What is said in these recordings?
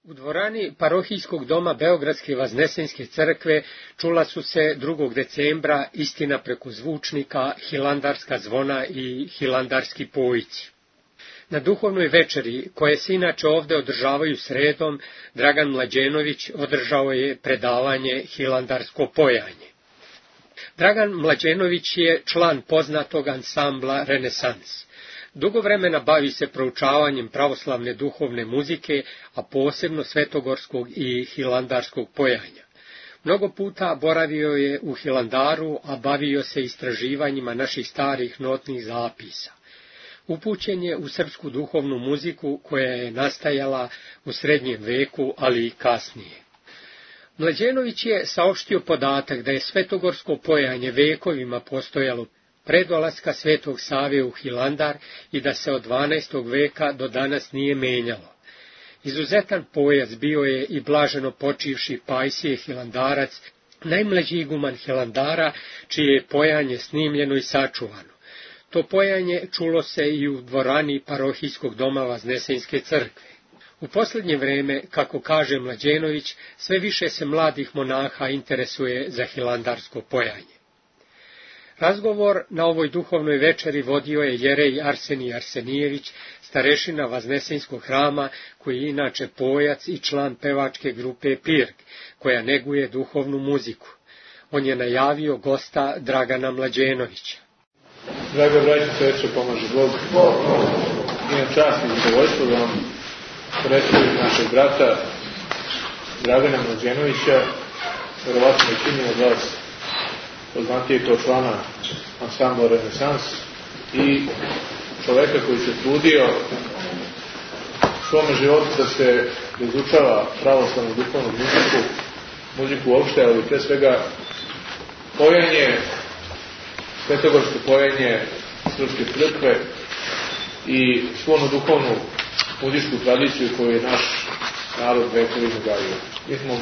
U dvorani parohijskog doma Beogradske Vaznesenske crkve čula su se 2. decembra istina preko zvučnika, hilandarska zvona i hilandarski pojici. Na duhovnoj večeri, koje se inače ovde održavaju sredom, Dragan Mlađenović održao je predavanje hilandarsko pojanje. Dragan Mlađenović je član poznatog ansambla Renesans. Dugo vremena bavi se proučavanjem pravoslavne duhovne muzike, a posebno svetogorskog i hilandarskog pojanja. Mnogo puta boravio je u Hilandaru, a bavio se istraživanjima naših starih notnih zapisa. Upućen je u srpsku duhovnu muziku koja je nastajala u srednjem veku, ali i kasnije. Mlađenović je saopštio podatak da je svetogorsko pojanje vekovima postojalo pre dolaska Svetog Save u Hilandar i da se od 12. veka do danas nije menjalo. Izuzetan pojac bio je i blaženo počivši Pajsije Hilandarac, najmlađi iguman Hilandara, čije je pojanje snimljeno i sačuvano. To pojanje čulo se i u dvorani parohijskog doma Vaznesenske crkve. U posljednje vreme, kako kaže Mlađenović, sve više se mladih monaha interesuje za hilandarsko pojanje. Razgovor na ovoj duhovnoj večeri vodio je jerej Arsenij Arsenijević, starešina Vaznesenskog hrama, koji je inače pojac i član pevačke grupe Pirg, koja neguje duhovnu muziku. On je najavio gosta Dragana Mlađenovića. Draga braća, sreće pomaže Bog. Imam čast i zadovoljstvo da vam predstavim našeg brata Dragana Mlađenovića, verovatno većini od vas poznatije kao člana ansambla Renesans i čoveka koji se trudio u svome životu da izučava pravoslavnu duhovnu muziku uopšte, ali pre svega pojanje, svetogorsko pojanje srpske crkve i svu duhovnu muzičku tradiciju koju je naš narod vekovima gajio. Mi smo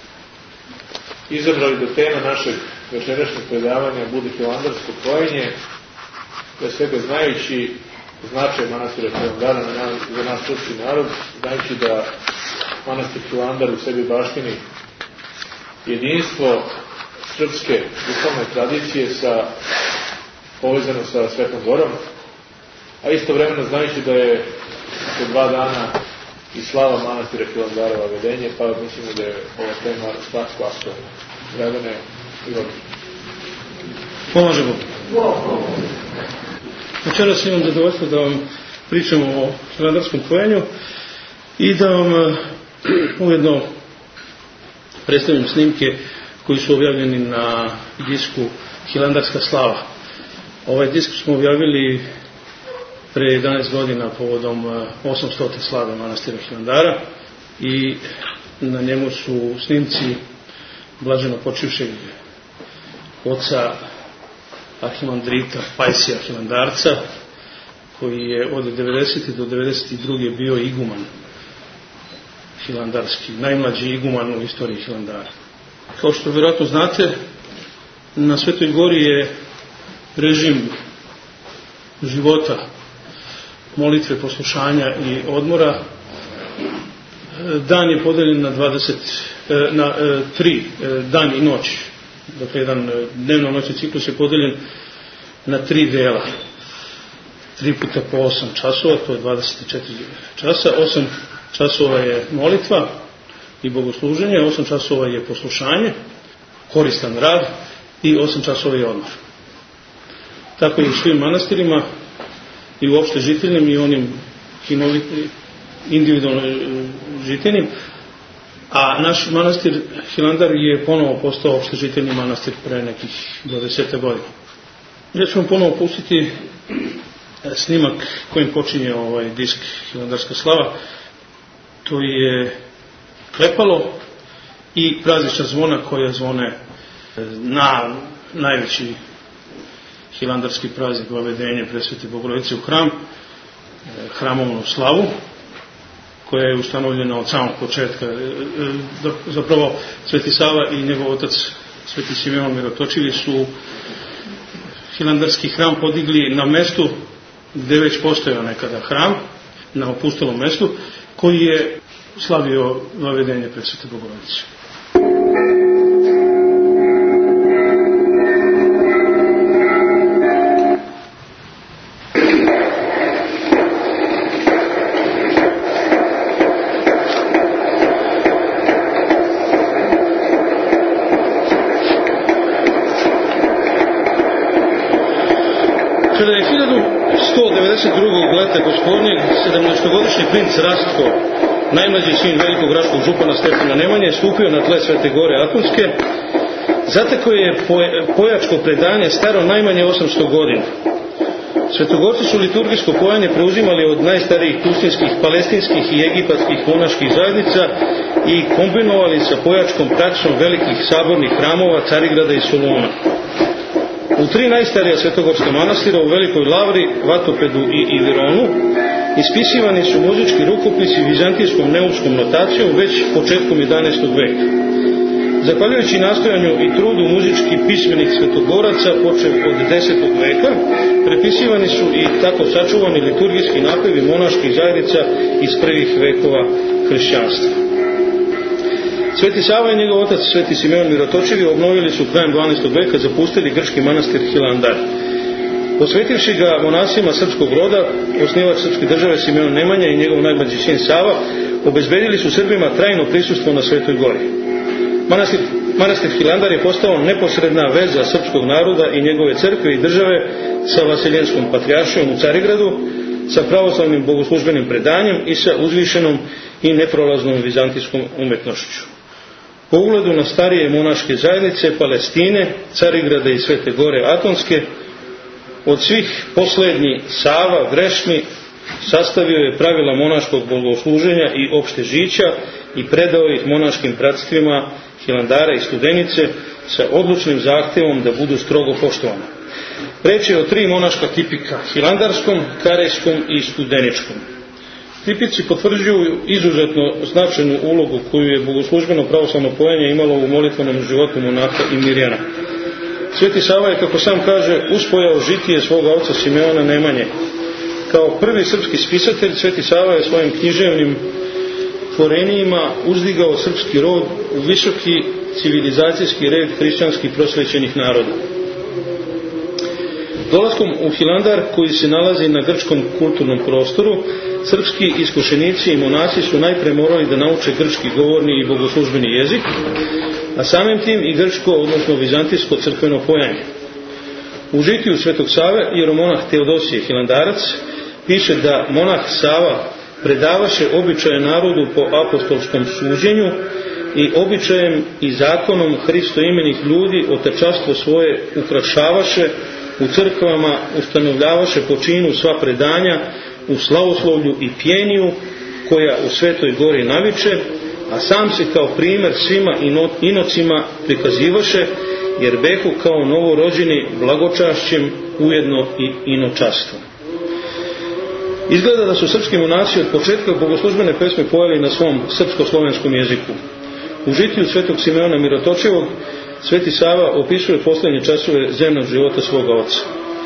izabrali da tema našeg večerašnjeg predavanja bude hilandarsko pojanje, pre svega znajući značaj manastira Hilandara za naš srpski narod, znajući da manastir Hilandar u sebi baštini jedinstvo srpske duhovne tradicije povezano sa Svetom Gorom, a istovremeno znajući da je za 2 dana i slava manastira Hilandara vavedenje, pa mislimo da je ova tema svakako aktualna. Dragane, Ivan. Pomaže Bog. Večeras imam zadovoljstvo da vam pričam o hilandarskom pojanju i da vam ujedno predstavim snimke koji su objavljeni na disku Hilandarska slava. Ovaj disk smo objavili pre 11 godina povodom 800. slave manastira Hilandara i na njemu su snimci blaženo počivšeg oca arhimandrita Pajsija Hilandarca, koji je od 90. do 92. bio iguman hilandarski, najmlađi iguman u istoriji Hilandara. Kao što vjerojatno znate, na Svetoj Gori je režim života, molitve, poslušanja i odmora. Dan je podeljen na 3 dan i noć. Dakle, jedan dnevno-noćni ciklus je podeljen na 3 dela. 3 puta po 8 časova, to je 24 časa. 8 časova je molitva i bogosluženje, 8 časova je poslušanje, koristan rad i 8 časova je odmor. Tako i u svim manastirima i uopšte žiteljnim i onim individualno žiteljnim, a naš manastir Hilandar je ponovo postao opšte žiteljni manastir pre nekih 20 godina. Ja ću vam ponovo pustiti snimak kojim počinje ovaj disk Hilandarska slava. To je klepalo i praznična zvona koja zvone na najveći hilandarski praznik vavedenje Presvete Bogorodice u hram, hramovnu slavu, koja je ustanovljena od samog početka. Zapravo Sveti Sava i njegov otac Sveti Simeon Mirotočivi su hilandarski hram podigli na mestu gde već postojao nekada hram, na opustelom mestu, koji je slavio navedenje Presvete Bogorodice. Kada je 1192. leta gospodnjeg 17-godišnji princ Rastko, najmlađi sin velikog graškog župana Stefana Nemanje, stupio na tle Svete Gore Atonske, zatekao je pojačko predanje staro najmanje 800 godina. Svetogorci su liturgijsko pojanje preuzimali od najstarijih pustinskih, palestinskih i egipatskih monaških zajednica i kombinovali sa pojačkom praksom velikih sabornih hramova Carigrada i Soluna. U 3 najstarija svetogorska manastira, u Velikoj Lavri, Vatopedu i Vironu, ispisivani su muzički rukopisi vizantijskom neumskom notacijom već početkom 11. veka. Zahvaljujući nastojanju i trudu muzički pismenih svetogoraca počev od 10. veka, prepisivani su i tako sačuvani liturgijski napevi monaških zajednica iz prvih vekova hrišćanstva. Sveti Sava i njegov otac Sveti Simeon Mirotočivi obnovili su krajem 12. veka zapustili grčki manastir Hilandar. Posvetivši ga monasima srpskog roda, osnivač srpske države Simeon Nemanja i njegov najmlađi sin Sava obezbedili su Srbima trajno prisustvo na Svetoj Gori. Manastir Hilandar je postao neposredna veza srpskog naroda i njegove crkve i države sa Vasiljenskom patrijaršijom u Carigradu, sa pravoslavnim bogoslužbenim predanjem i sa uzvišenom i neprolaznom vizantijskom umetnošću. Po ugledu na starije monaške zajednice Palestine, Carigrada i Svete Gore Atonske, od svih poslednji Sava Grešni sastavio je pravila monaškog bogosluženja i opšte žića i predao ih monaškim bratstvima Hilandara i Studenice sa odlučnim zahtevom da budu strogo poštovane. Reč je o 3 monaška tipika, hilandarskom, karejskom i studeničkom. Tipici potvrđuju izuzetno značajnu ulogu koju je bogoslužbeno pravoslavno pojanje imalo u molitvenom životu monaha i mirjana. Sveti Sava je, kako sam kaže, uspojao žitije svoga oca Simeona Nemanje. Kao prvi srpski spisatelj, Sveti Sava je svojim književnim tvorenijima uzdigao srpski rod u visoki civilizacijski red hrišćanskih prosvećenih naroda. Dolaskom u Hilandar, koji se nalazi na grčkom kulturnom prostoru, srpski iskušenici i monasi su najpre morali da nauče grčki govorni i bogoslužbeni jezik, a samim tim i grčko, odnosno vizantijsko crkveno pojanje. U žitiju Svetog Save jeromonah Teodosije Hilandarac piše da monah Sava predavaše običaje narodu po apostolskom suđenju i običajem i zakonom hristoimenih ljudi otečastvo svoje ukrašavaše u crkvama, ustanovljavaše po činu sva predanja u slavoslovlju i pjeniju koja u Svetoj Gori naviče, a sam se kao primer svima inocima prikazivaše, jer behu kao novorođeni blagočašćem ujedno i inočastvom. Izgleda da su srpski monasi od početka bogoslužbene pesme pojeli na svom srpsko-slovenskom jeziku. U žitiju Svetog Simeona Mirotočivog Sveti Sava opisuje poslednje časove zemnog života svoga oca.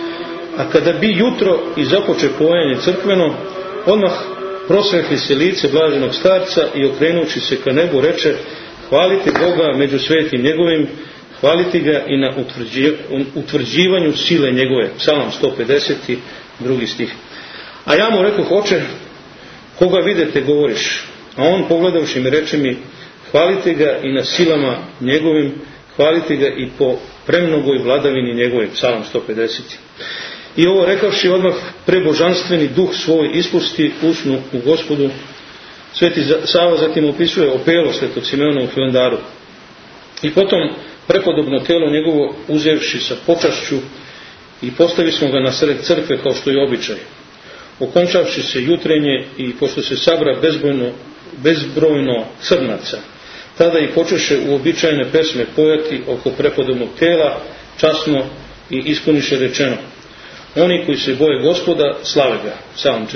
A kada bi jutro i započe pojanje crkveno, odmah prosvetli se lice blaženog starca i okrenući se ka nebu reče: hvalite Boga među svetim njegovim, hvalite ga i na utvrđivanju sile njegove. Psalam 150, 2. stih. A ja mu rekoh: oče, koga videte govoriš? A on pogledavši me reče mi: hvalite ga i na silama njegovim, hvalite ga i po premnogoj vladavini njegovim. Psalam 150. I ovo rekavši, odmah prebožanstveni duh svoj ispusti, usnu u Gospodu. Sveti Sava zatim opisuje opelo Svetog Simeona u Hilandaru. I potom prepodobno telo njegovo uzevši sa počašću i postavi smo ga na sred crkve kao što je običaj. Okončavši se jutrenje i pošto se sabra bezbrojno crnaca, tada i počeše uobičajene pesme pojati oko prepodobnog tela, časno i ispuniše rečeno: oni koji se boje Gospoda, slave ga. Psalam 14.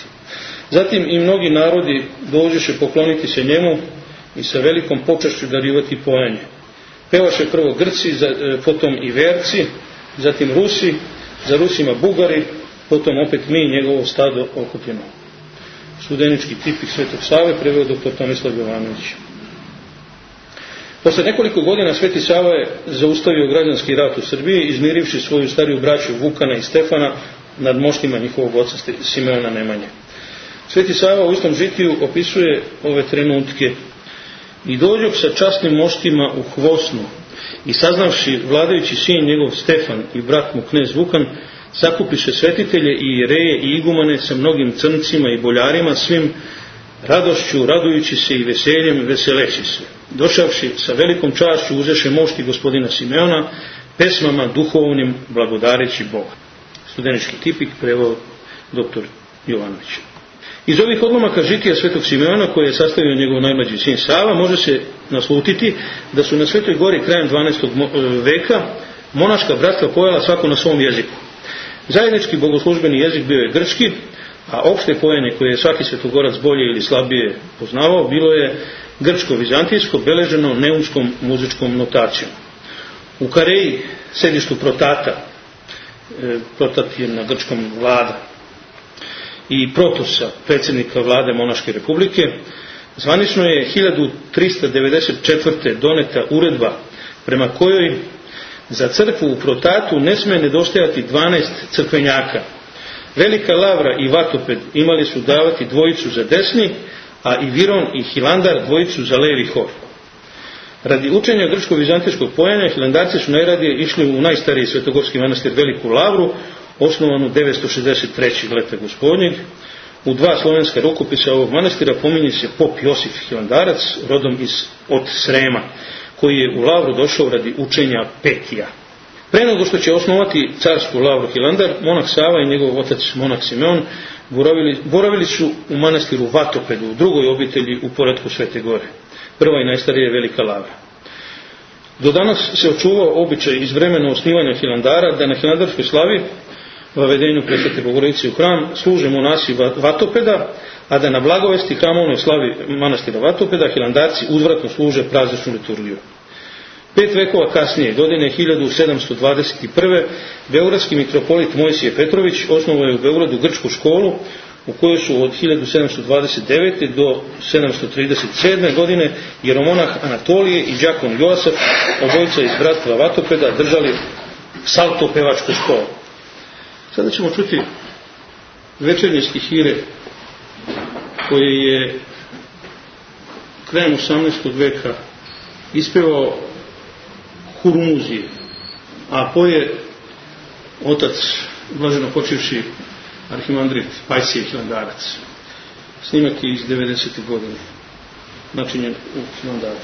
Zatim i mnogi narodi dođeše pokloniti se njemu i sa velikom počašću darivati pojanje. Pevaše prvo Grci, potom i Verci, zatim Rusi, za Rusima Bugari, potom opet mi, njegovo stado okupljeno. Studenički tipik Svetog Save, preveo dr. Tomislav Jovanović. Posle nekoliko godina Sveti Sava je zaustavio građanski rat u Srbiji, izmirivši svoju stariju braću Vukana i Stefana nad moštima njihovog oca Simeona Nemanje. Sveti Sava u istom žitiju opisuje ove trenutke: i dođoh sa časnim moštima u Hvosnu i saznavši vladajući sin njegov Stefan i brat mu knez Vukan, sakupiše svetitelje i jereje i igumane sa mnogim crncima i boljarima, svim radošću, radujući se i veseljem, veseleći se. Došavši sa velikom čašću uzeše mošti gospodina Simeona, pesmama duhovnim blagodareći Boga. Studenički tipik, preveo dr. Jovanović. Iz ovih odlomaka žitija Svetog Simeona, koje je sastavio njegov najmlađi sin Sava, može se naslutiti da su na Svetoj gori krajem 12. veka monaška bratstva pojela svako na svom jeziku. Zajednički bogoslužbeni jezik bio je grčki, a opšte pojenje koje je svaki svetogorac bolje ili slabije poznavao bilo je grčko-vizantijsko, beleženo neumskom muzičkom notacijom. U Kareji, sedištu Protata, Protat je na grčkom vlada, i Protosa, predsjednika vlade Monaške republike, zvanično je 1394. doneta uredba prema kojoj za crkvu u Protatu ne sme nedostajati 12 crkvenjaka. Velika Lavra i Vatoped imali su davati dvojicu za desni, a i Viron i Hilandar dvojicu za levi hor. Radi učenja grčko-vizantijskog pojenja, hilandarci su najradije išli u najstariji svetogorski manastir Veliku Lavru, osnovanu 963. leta gospodnjeg. U dva slovenska rukopisa ovog manastira pominje se pop Josif Hilandarac, rodom od Srema, koji je u Lavru došao radi učenja Petija. Pre nego što će osnovati carsku Lavru Hilandar, monah Sava i njegov otac monah Simeon boravili su u manastiru Vatopedu, u drugoj obitelji u poretku Svete Gore. Prva i najstarija je Velika Lavra. Do danas se očuvao običaj iz vremena osnivanja Hilandara da na hilandarskoj slavi, vavedenju Presvete Bogorodice u hram, služe monasi Vatopeda, a da na blagovesti hramovnoj slavi manastira Vatopeda hilandarci uzvratno služe prazničnu liturgiju. 5 vekova kasnije, godine 1721. beogradski mitropolit Mojsije Petrović osnovao je u Beogradu grčku školu, u kojoj su od 1729. do 737. godine jeromonah Anatolije i đakon Joasaf, obojica iz bratstva Vatopeda, držali saltopevačku školu. Sada ćemo čuti večernje stihire koje je krajem 18. veka ispevao Hurmuzije, a poje otac blaženo počivši arhimandrit Pajsije Hilandarac. Snimak je iz 90. godine, načinjen u Hilandaru.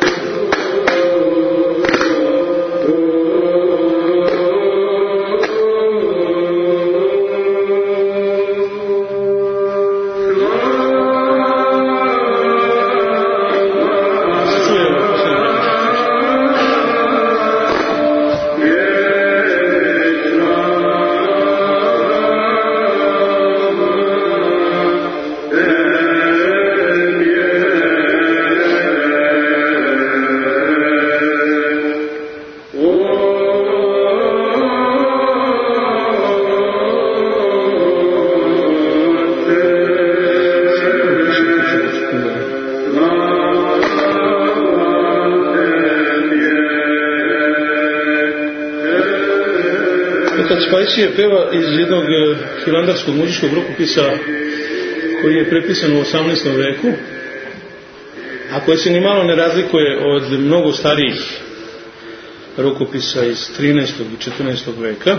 Pajsije peva iz jednog hilandarskog muzičkog rukopisa koji je prepisan u 18. veku, a koji se nimalo ne razlikuje od mnogo starijih rukopisa iz 13. i 14. veka.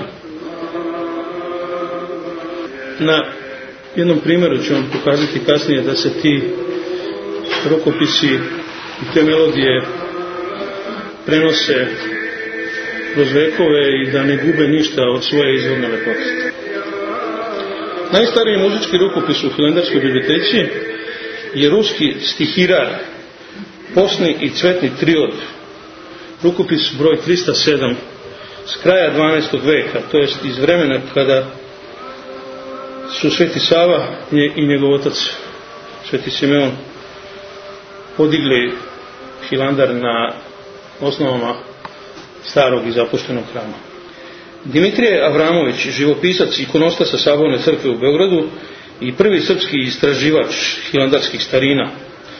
Na jednom primjeru ću vam pokazati kasnije da se ti rukopisi i te melodije prenose kroz vekove i da ne gube ništa od svoje izvorne lepote. Najstariji muzički rukopis u hilandarskoj biblioteci je ruski stihirar, posni i cvetni triod, rukopis broj 307 s kraja 12. veka, to jest iz vremena kada su Sveti Sava i njegov otac Sveti Simeon podigli Hilandar na osnovama starog i zapuštenog hrama. Dimitrije Avramović, živopisac ikonostas Saborne crkve u Beogradu, i prvi srpski istraživač hilandarskih starina.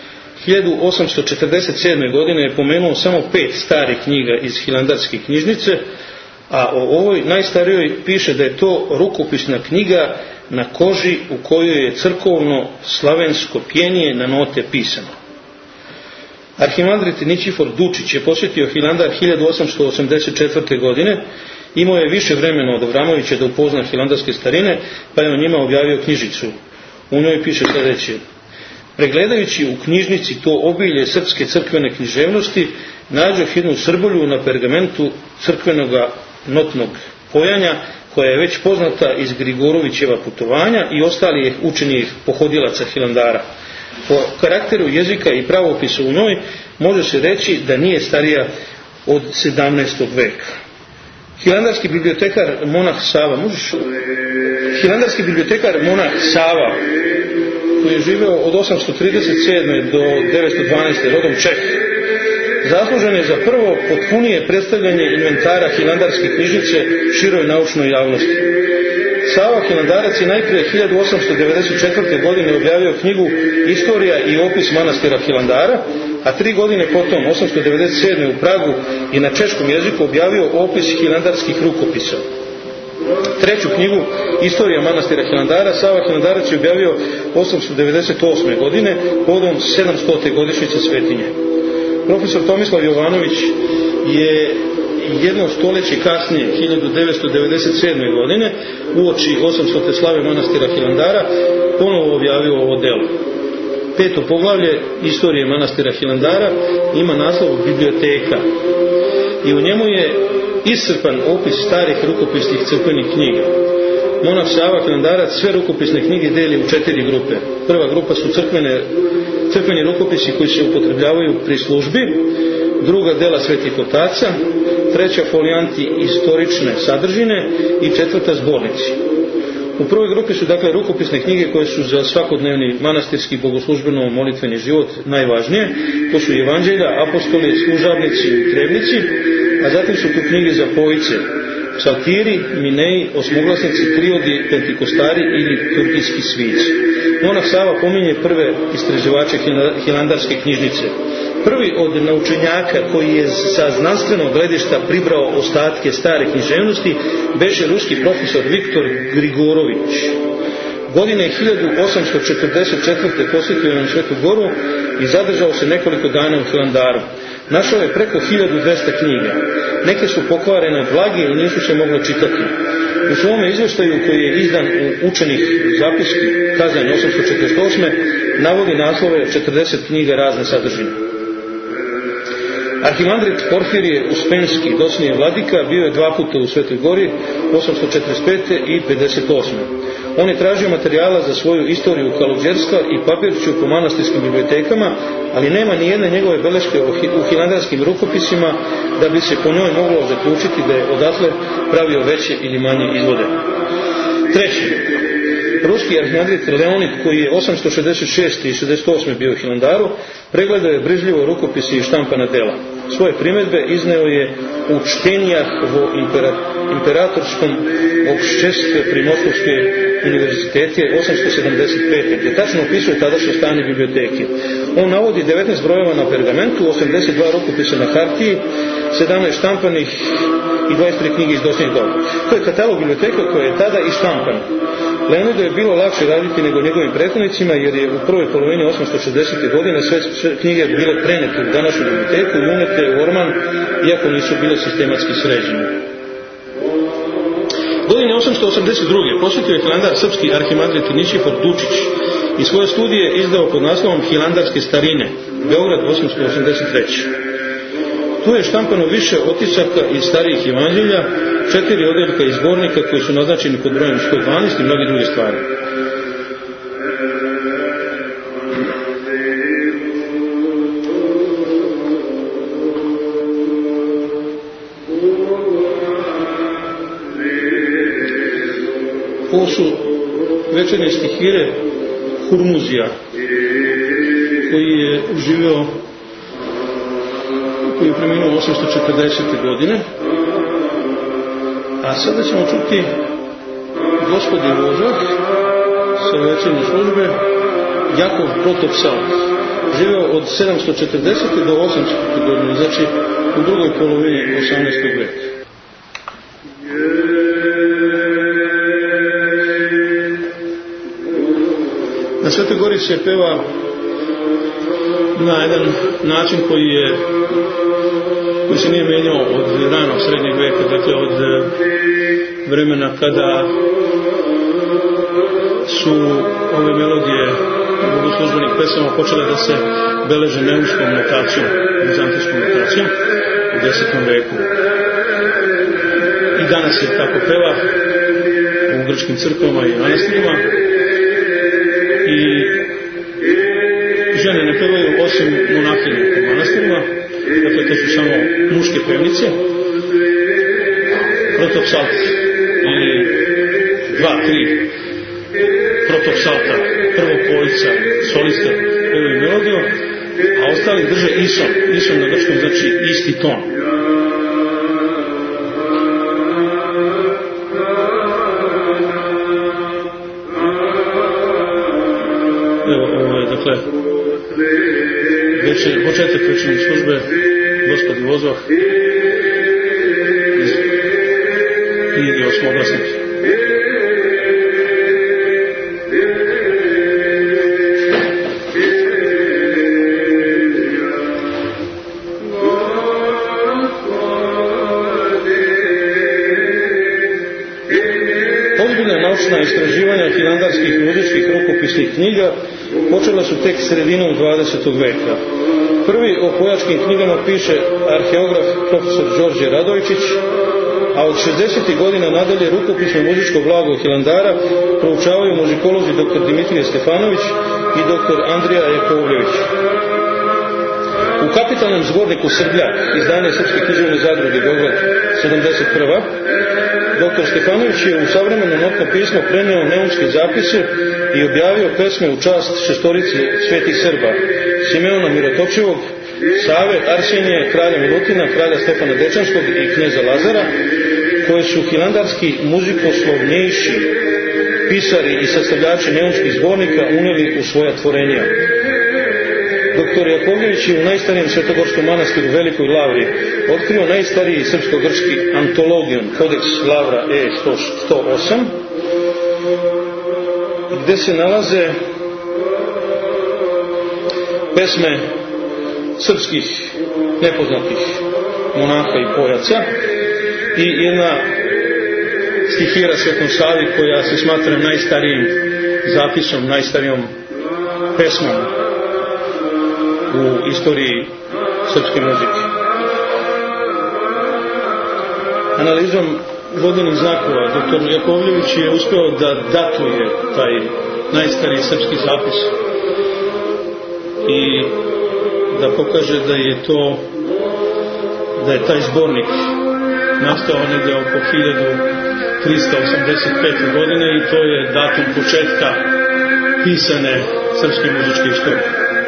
1847. godine je pomenuo samo 5 starih knjiga iz hilandarske knjižnice, a o ovoj najstarijoj piše da je to rukopisna knjiga na koži u kojoj je crkovno slavensko pjenje na note pisano. Arhimandrit Ničifor Dučić je posjetio Hilandar 1884. godine, imao je više vremena od Avramovića da upozna hilandarske starine, pa je o njima objavio knjižicu. U njoj piše sljedeće: pregledajući u knjižnici to obilje srpske crkvene književnosti, nađoh jednu srbulju na pergamentu crkvenog notnog pojanja, koja je već poznata iz Grigorovićeva putovanja i ostalih učenih pohodilaca Hilandara. Po karakteru jezika i pravopisu u njoj može se reći da nije starija od 17. veka. Hilandarski bibliotekar monah Sava, Hilandarski bibliotekar monah Sava, koji je živeo od 837. do 912. rodom Čeh, zaslužen je za prvo potpunije predstavljanje inventara hilandarske knjižnice široj naučnoj javnosti. Sava Hilandarac je najprije 1894. godine objavio knjigu Istorija i opis manastira Hilandara, a 3 godine potom, 897. u Pragu, i na češkom jeziku objavio opis hilandarskih rukopisa. Treću knjigu, Istorija manastira Hilandara, Sava Hilandarac je objavio 898. godine, povodom 700. godišnjice svetinje. Profesor Tomislav Jovanović je jedno stoljeće kasnije, 1997. godine, uoči 800. slave manastira Hilandara, ponovo objavio ovo delo. 5. poglavlje Istorije manastira Hilandara ima naslov Biblioteka i u njemu je iscrpan opis starih rukopisnih crkvenih knjiga. Monah Sava Hilandarac sve rukopisne knjige deli u 4 grupe. Prva grupa su crkveni rukopisi koji se upotrebljavaju pri službi, druga dela svetih otaca, treća folijanti istorične sadržine i četvrta zbornici. U prvoj grupi su dakle rukopisne knjige koje su za svakodnevni manastirski bogoslužbeno molitveni život najvažnije. To su Evanđelja, apostoli, služabnici i trebnici, a zatim su tu knjige za pojice, psaltiri, mineji, osmoglasnici, triodi, pentikostari ili turkijski svici. Monah Sava pominje prve istraživače hilandarske knjižnice. Prvi od naučenjaka koji je sa znanstvenog gledišta pribrao ostatke stare književnosti beše ruski profesor Viktor Grigorović. Godine 1844. posjetio je Svetu Goru i zadržao se nekoliko dana u Hilandaru. Našao je preko 1200 knjiga. Neke su pokvarene od vlage i nisu se mogle čitati. U svome izvještaju koji je izdan u učenih zapiski Kazanj 848. navodi naslove 40 knjiga razne sadržine. Arhimandrit Porfirije Uspenski, dosnije vladika, bio je 2 puta u Svetoj Gori, 845. i 58. On je tražio materijala za svoju istoriju Kaluđerska i papirću po manastirskim bibliotekama, ali nema ni jedne njegove beleške u hilandarskim rukopisima da bi se po njoj moglo zaključiti da je odatle pravio veće ili manje izvode. Treći, ruski arhimandrit Leonid, koji je 866. i 68. bio u Hilandaru, pregledao je brižljivo rukopisi i štampana dela. Svoje primjedbe izneo je u čtenjah vo imperatorskom opšćestve pri Moskovske univerzitete 875. gdje tačno opisuje tadašnje stanje biblioteke. On navodi 19 brojeva na pergamentu, 82 rukopisa na hartiji, 17 štampanih i 23 knjige iz dosljednjeg doba. To je katalog biblioteka koja je tada i štampan. Leonidu je bilo lakše raditi nego njegovim prethodnicima, jer je u prvoj polovini 860. godine sve knjige bile prenete u današnju biblioteku i unete u orman, iako nisu bile sistematski sređene. Godine 882. posjetio je Hilandar srpski arhimandrit Ničifor Dučić i svoje studije izdao pod naslovom Hilandarske starine, Beograd 883. Tu je štampano više otisaka iz starijih evanđelja, 4 odjeljka iz zbornika koji su naznačeni pod brojem 112 i mnogi druge stvari. Ovo su večernje stihire Hurmuzija, koji je živeo, koji je preminuo 840. godine. A sada ćemo čuti Gospodi Božah, sa večernje službe Jakov Protopsal. Živeo od 740. do 800. godine, znači u drugoj polovini 18. veka. Na Svetoj Gori se peva na jedan način koji se nije menjao od ranog srednjeg veka, dakle od vremena kada su ove melodije bogoslužbenih pesama počele da se beleže neumskom notacijom, bizantijskom notacijom u 10. veku. I danas se tako peva u grčkim crkvama i manastirima. I žene ne pevaju osim monahinje u manastirima, dakle to su samo muške pevnice. Protopsalt ili 2-3 protopsalta, prvopojca, soliste pevaju melodiju, a ostali drže ison. Ison na grčkom znači isti ton. Dakle, početak večernje službe Gospodi vozvah i osmoglasnik. Ozbiljna naučna istraživanja hilandarskih muzičkih rukopisnih knjiga počela su tek sredinom 20. veka. Prvi o pojačkim knjigama piše arheograf profesor Đorđe Radojčić, a od 60. godina nadalje rukopisno muzičko blago Hilandara proučavaju muzikolozi dr. Dimitrije Stefanović i dr. Andrija Jakovljević. U kapitalnom zborniku Srbljak, izdanje Srpske književne zadruge Beograd 71. Dr. Stefanović je u savremeno notno pismo preneo neumske zapise i objavio pesme u čast šestorici svetih Srba: Simeona Mirotočivog, Save, Arsenije, kralja Milutina, kralja Stefana Dečanskog i kneza Lazara, koje su hilandarski muzikoslovnjejši pisari i sastavljači neumskih zbornika unijeli u svoja tvorenja. Dr. Jakovljević je u najstarijem svetogorskom manastiru Velikoj Lavri otkrio najstariji srpsko-grčki antologion, kodeks Lavra E108, gde se nalaze pesme srpskih nepoznatih monaha i pojaca i jedna stihira Svetom Savi koja se smatra najstarijim zapisom, najstarijom pesmom u istoriji srpske muzike. Analizom vodenih znakova dr. Jakovljević je uspeo da datuje taj najstariji srpski zapis i da pokaže da je taj zbornik nastao negdje oko 1385. godine i to je datum početka pisane srpske muzičke istorije.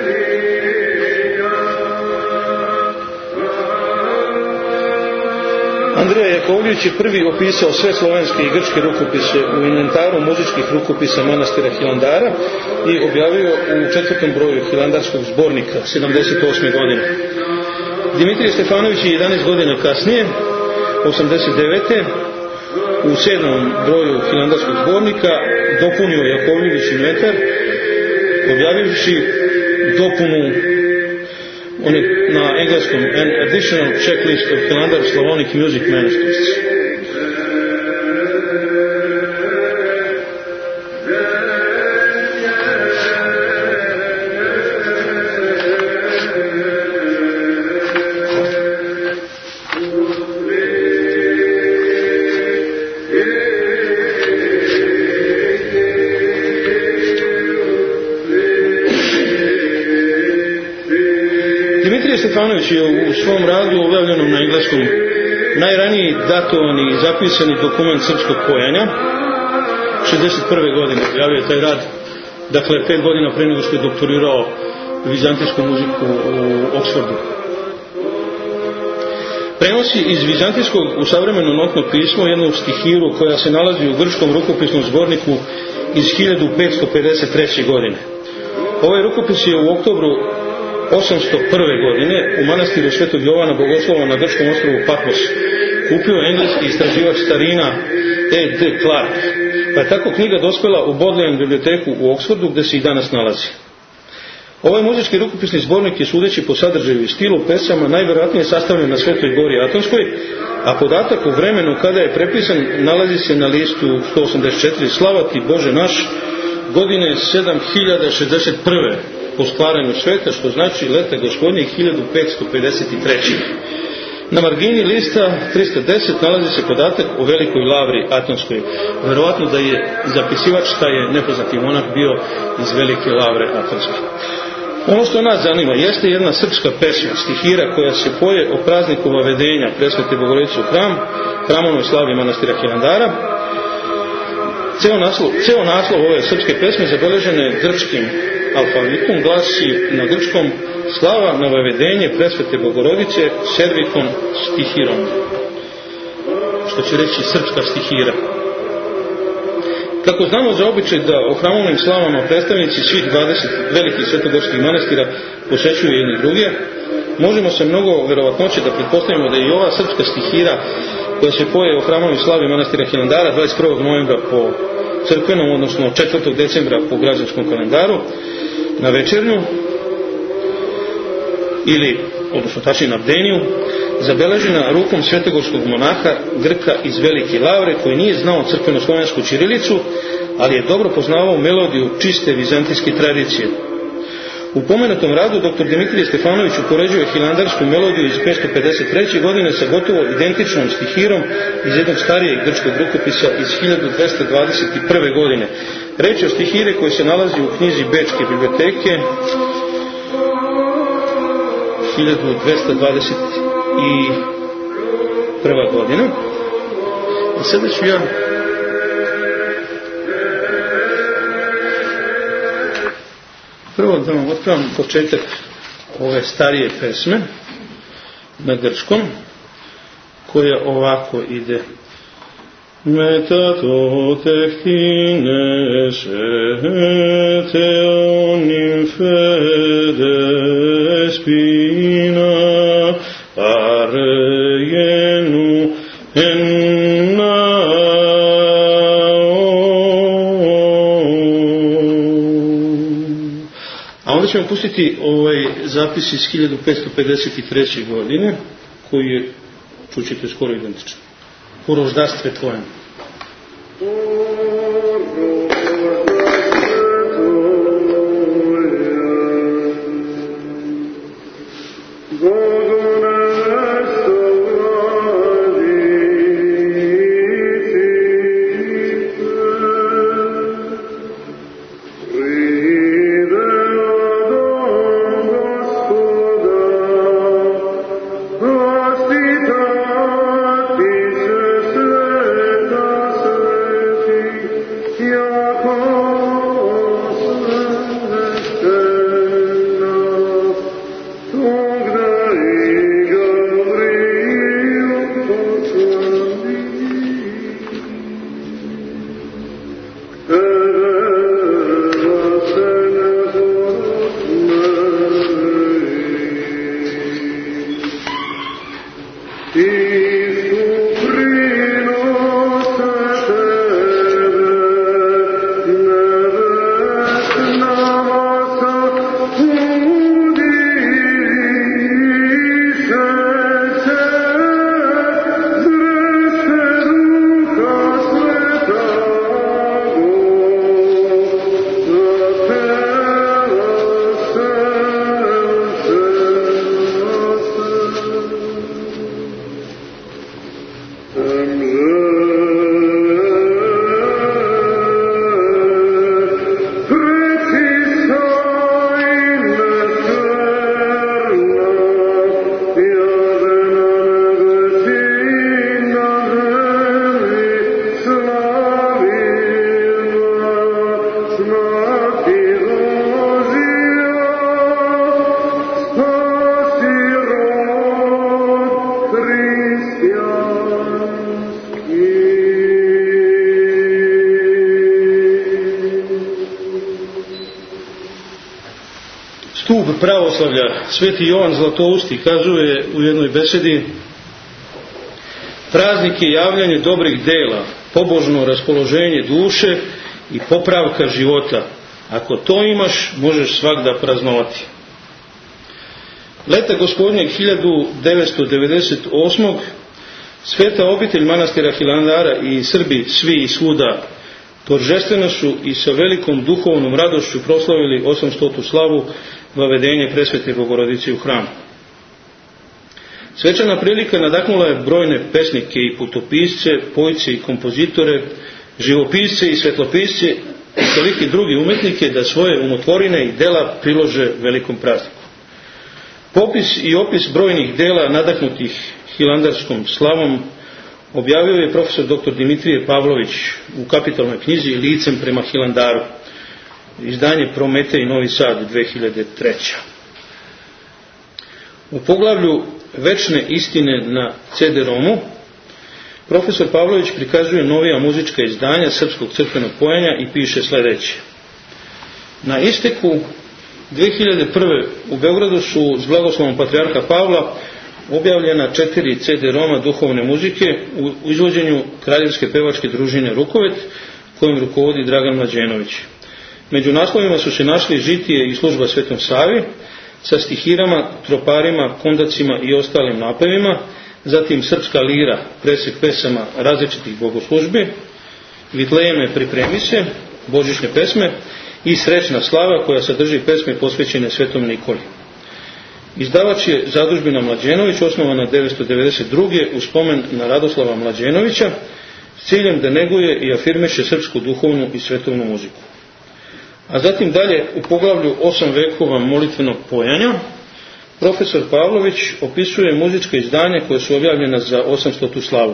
Andrija Jakovljević je prvi opisao sve slovenske i grčke rukopise u inventaru muzičkih rukopisa manastira Hilandara i objavio u 4. broju Hilandarskog zbornika 78. godine. Dimitrije Stefanović je 11 godina kasnije, 89. u 7. broju Hilandarskog zbornika dopunio Jakovljević inventar, objavivši dopunu na engleskom An Additional Checklist of Hilandar Slavonic Music Manuscripts. Stefanović je u svom radu objavljenom na engleskom najraniji datovani i zapisani dokument srpskog pojanja 61. godine objavio taj rad, dakle 5 godina pre nego što je doktorirao vizantijsku muziku u Oksfordu. prenosi iz vizantijskog u savremeno notno pismo jednu stihiru koja se nalazi u grčkom rukopisnom zborniku iz 1553. godine. Ovaj rukopis je u oktobru 801. godine u manastiru Svetog Jovana Bogoslova na grčkom ostrvu Patmos kupio engleski istraživač starina E.D. Clark, pa je tako knjiga dospela u Bodleian biblioteku u Oxfordu gdje se i danas nalazi. Ovaj muzički rukopisni zbornik je, sudeći po sadržaju i stilu pesama, najvjerojatnije sastavljen na Svetoj Gori Atonskoj, a podatak o vremenu kada je prepisan nalazi se na listu 184 Slava ti Bože naš, godine 7061. po stvaranju sveta, što znači leta gospodnjeg 1553. Na margini lista 310 nalazi se podatak o Velikoj Lavri Atonskoj. Verovatno da je zapisivač taj je nepoznati monah bio iz Velike Lavre Atonske. Ono što nas zanima jeste jedna srpska pesma, stihira koja se poje o prazniku vavedenja Presvete Bogorodice u hramovnoj slavi manastira Hilandara. Ceo naslov ove srpske pesme zabeležen je grčkim alfabetom, glasi na grčkom: slava na vavedenje Presvete Bogorodice servitom stihirom, što će reći srpska stihira. Kako znamo za običaj da o hramovnim slavama predstavnici svih 20 velikih svetogorskih manastira posećuju jedni druge, možemo se mnogo verovatnoće da pretpostavimo da je i ova srpska stihira koja se poje o hramovnoj slavi manastira Hilandara 21. novembra po crkvenom, odnosno 4. decembra po građanskom kalendaru na večernju, ili, odnosno tačnije na bdeniju, zabeležena rukom svetogorskog monaha Grka iz Velike Lavre, koji nije znao crkveno-slovensku ćirilicu, ali je dobro poznavao melodiju čiste vizantijske tradicije. U pomenutom radu dr. Dimitrije Stefanović upoređuje hilandarsku melodiju iz 553. godine sa gotovo identičnom stihirom iz jednog starijeg grčkog rukopisa iz 1221. godine. Reč je o stihire koji se nalazi u knjizi Bečke biblioteke 1221. godina. A sada ću ja prvo da vam otkrivam početak ove starije pesme na grčkom, koja ovako ide: Meta to techtine te onim fede spina arjenu enna. A onda ćemo pustiti ovaj zapis iz 1553. godine, koji je, čućete, skoro identičan. Po roždastve tvojem. pravoslavlja Sveti Jovan Zlatousti kazuje u jednoj besedi: praznik je javljanje dobrih dela, pobožno raspoloženje duše i popravka života. Ako to imaš, možeš svagda praznovati. Leta gospodnjeg 1998. sveta obitelj manastira Hilandara i Srbi svi i svuda торжествено su i sa velikom duhovnom radošću proslavili 800. slavu vavedenje Presvete Bogorodice u hram. Svečana prilika nadaknula je brojne pesnike i putopisce, pojice i kompozitore, živopisce i svetlopisce i toliki drugi umetnike da svoje umotvorine i dela prilože velikom prazniku. Popis i opis brojnih dela nadahnutih hilandarskom slavom objavio je profesor dr. Dimitrije Pavlović u kapitalnoj knjizi Licem prema Hilandaru, izdanje Prometej Novi Sad 2003. U poglavlju Večne istine na CD-ROMu profesor Pavlović prikazuje novija muzička izdanja srpskog crkvenog pojenja i piše sljedeće: na isteku 2001. u Beogradu su s blagoslovom patrijarha Pavla objavljena 4 CD-ROMa duhovne muzike u izvođenju Kraljevske pevačke družine Rukovet, kojom rukovodi Dragan Mlađenović. Među naslovima su se našli Žitije i služba Svetom Savi sa stihirama, troparima, kondacima i ostalim napevima, zatim Srpska lira, presek pesama različitih bogoslužbi, Vitlejeme pripremi se, božićne pesme i Srećna slava koja sadrži pesme posvećene Svetom Nikoli. Izdavač je Zadužbina Mlađenović, osnovana 1992. u spomen na Radoslava Mlađenovića s ciljem da neguje i afirmiše srpsku duhovnu i svetovnu muziku. A zatim dalje u poglavlju 8 vekova molitvenog pojanja profesor Pavlović opisuje muzička izdanja koje su objavljena za 800. slavu.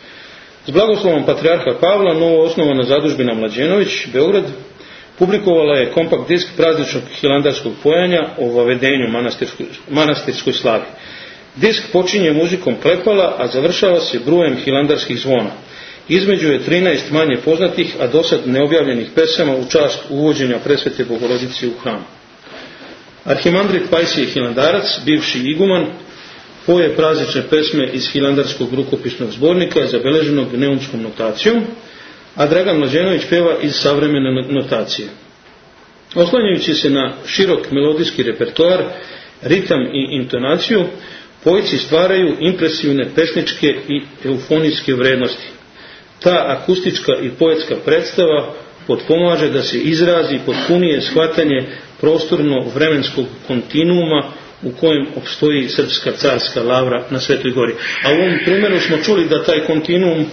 S blagoslovom patrijarha Pavla novo osnovana Zadužbina Mlađenović, Beograd, publikovala je kompakt disk prazničnog hilandarskog pojanja o vavedenju manastirskoj slavi. Disk počinje muzikom klepala, a završava se brujem hilandarskih zvona. Između je 13 manje poznatih, a dosad neobjavljenih pesama u čast uvođenja Presvete Bogorodice u hram. Arhimandrit Pajsije Hilandarac, bivši iguman, poje praznične pesme iz hilandarskog rukopisnog zbornika zabeleženog neumskom notacijom, a Dragan Mlađenović peva iz savremene notacije. Oslanjajući se na širok melodijski repertoar, ritam i intonaciju, pojici stvaraju impresivne pesničke i eufonijske vrednosti. Ta akustička i poetska predstava potpomaže da se izrazi potpunije shvatanje prostorno-vremenskog kontinuuma u kojem opstoji srpska carska lavra na Svetoj gori. A u ovom primjeru smo čuli da taj kontinuum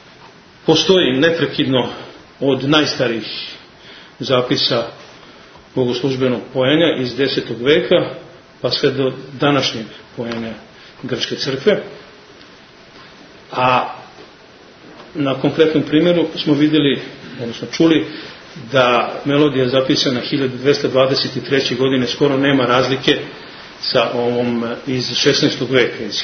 postoji neprekidno od najstarijih zapisa bogoslužbenog pojenja iz 10. veka pa sve do današnjeg pojenja Grčke crkve. A na konkretnom primjeru smo vidjeli, odnosno čuli, da melodija zapisana 1223. godine skoro nema razlike sa ovom iz 16. veka, iz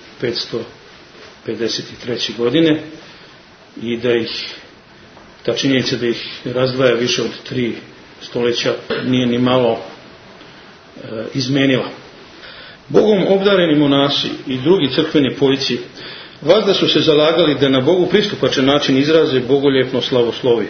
1553. godine, i da ta činjenica da ih razdvaja više od 3 stoljeća nije ni malo izmenila. Bogom obdareni monasi i drugi crkveni pojici vazda su se zalagali da na Bogu pristupačan način izraze bogoljepno slavoslovije.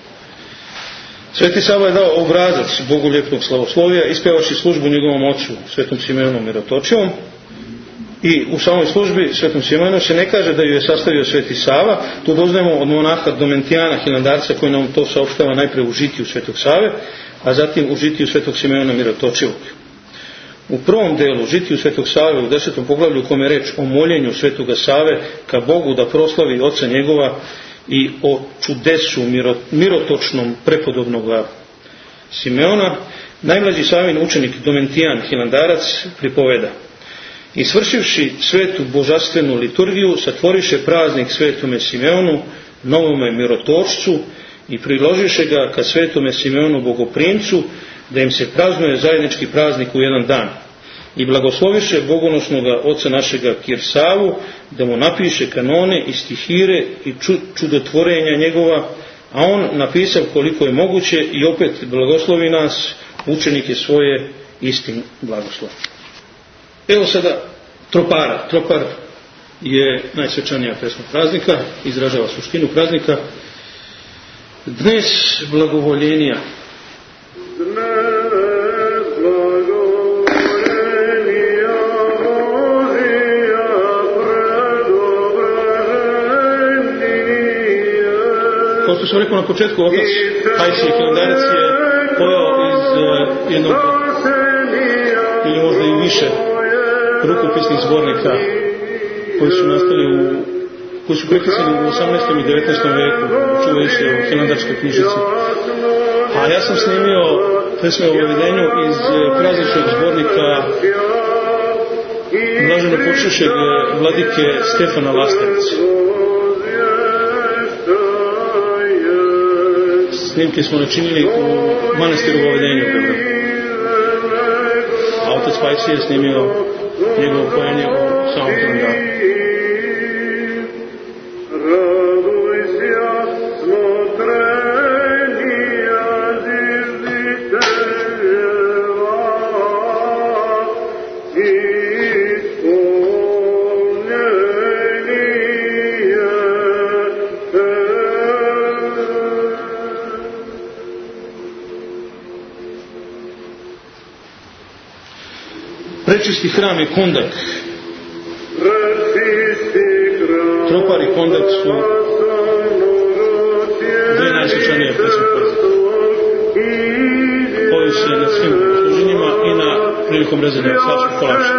Sveti Sava je dao obrazac bogoljepnog slavoslovija ispevaši službu njegovom ocu, Svetom Simeonu Mirotočivom, i u samoj službi Svetom Simeonu se ne kaže da ju je sastavio Sveti Sava, to doznajemo od monaha Domentijana Hilandarca koji nam to saopštava najpre u žitiju Svetog Save, a zatim u žitiju Svetog Simeona Mirotočivog. U prvom delu žitiju Svetog Save u 10. poglavlju u kome je reč o moljenju Svetoga Save ka Bogu da proslavi oca njegova i o čudesu mirotočnom prepodobnoga Simeona, najmlađi Savin učenik Domentijan Hilandarac pripoveda: i svršivši svetu božanstvenu liturgiju, satvoriše praznik Svetome Simeonu, novome mirotočcu, i priložiše ga ka Svetome Simeonu bogoprimcu, da im se praznuje zajednički praznik u jedan dan. I blagosloviše bogonosnoga oca našega Kirsavu, da mu napiše kanone i stihire i čudotvorenja njegova, a on napisav koliko je moguće i opet blagoslovi nas, učenike svoje istin blagoslov. Evo sada tropara. Tropar je najsvečanija pesma praznika, izražava suštinu praznika. Dnes blagovoljenja. Kao što sam rekao na početku, otac Pajsije Hilandarac je pojao iz jednog ili možda i više rukopisnih zbornika koji su nastali koji su prepisani u 18. i 19. veku, čuvaju se u hilandarskoj knjižici. A ja sam snimio pesme o uvedenju iz prazničnog zbornika blaženo počivšeg vladike Stefana Lastarice. Snimke smo načinili u manastiru u Uvedenju. A otac Pajsije je snimio njegovo pojenje u samom Hilandaru. Prečisti hram je kondak. Tropar i kondak su dve najsvečanije pesme praznika. Poju se na svim služenjima i na prilikom rezanja slavskog kolača.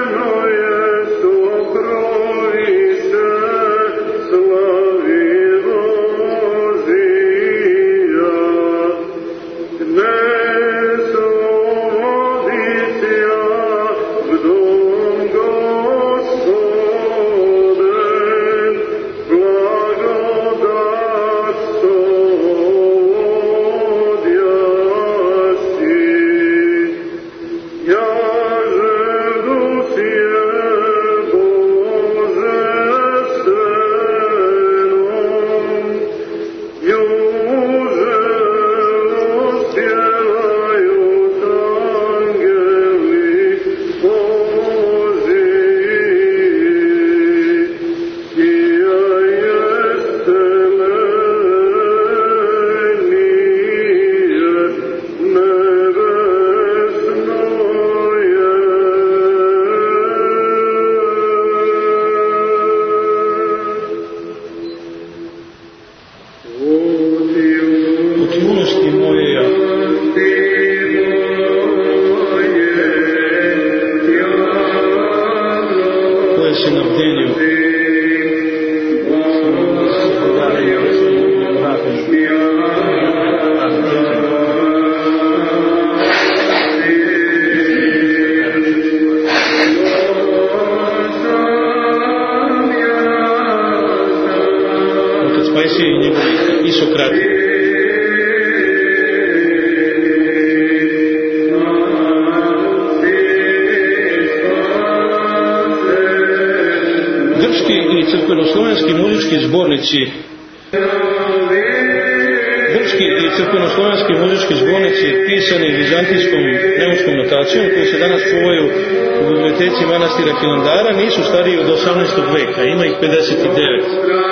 Grčki i crkveno-slovenski muzički zbornici pisani vizantijskom neumskom notacijom koji se danas čuvaju u biblioteci manastira Hilandara nisu stariji od 18. veka, ima ih 59.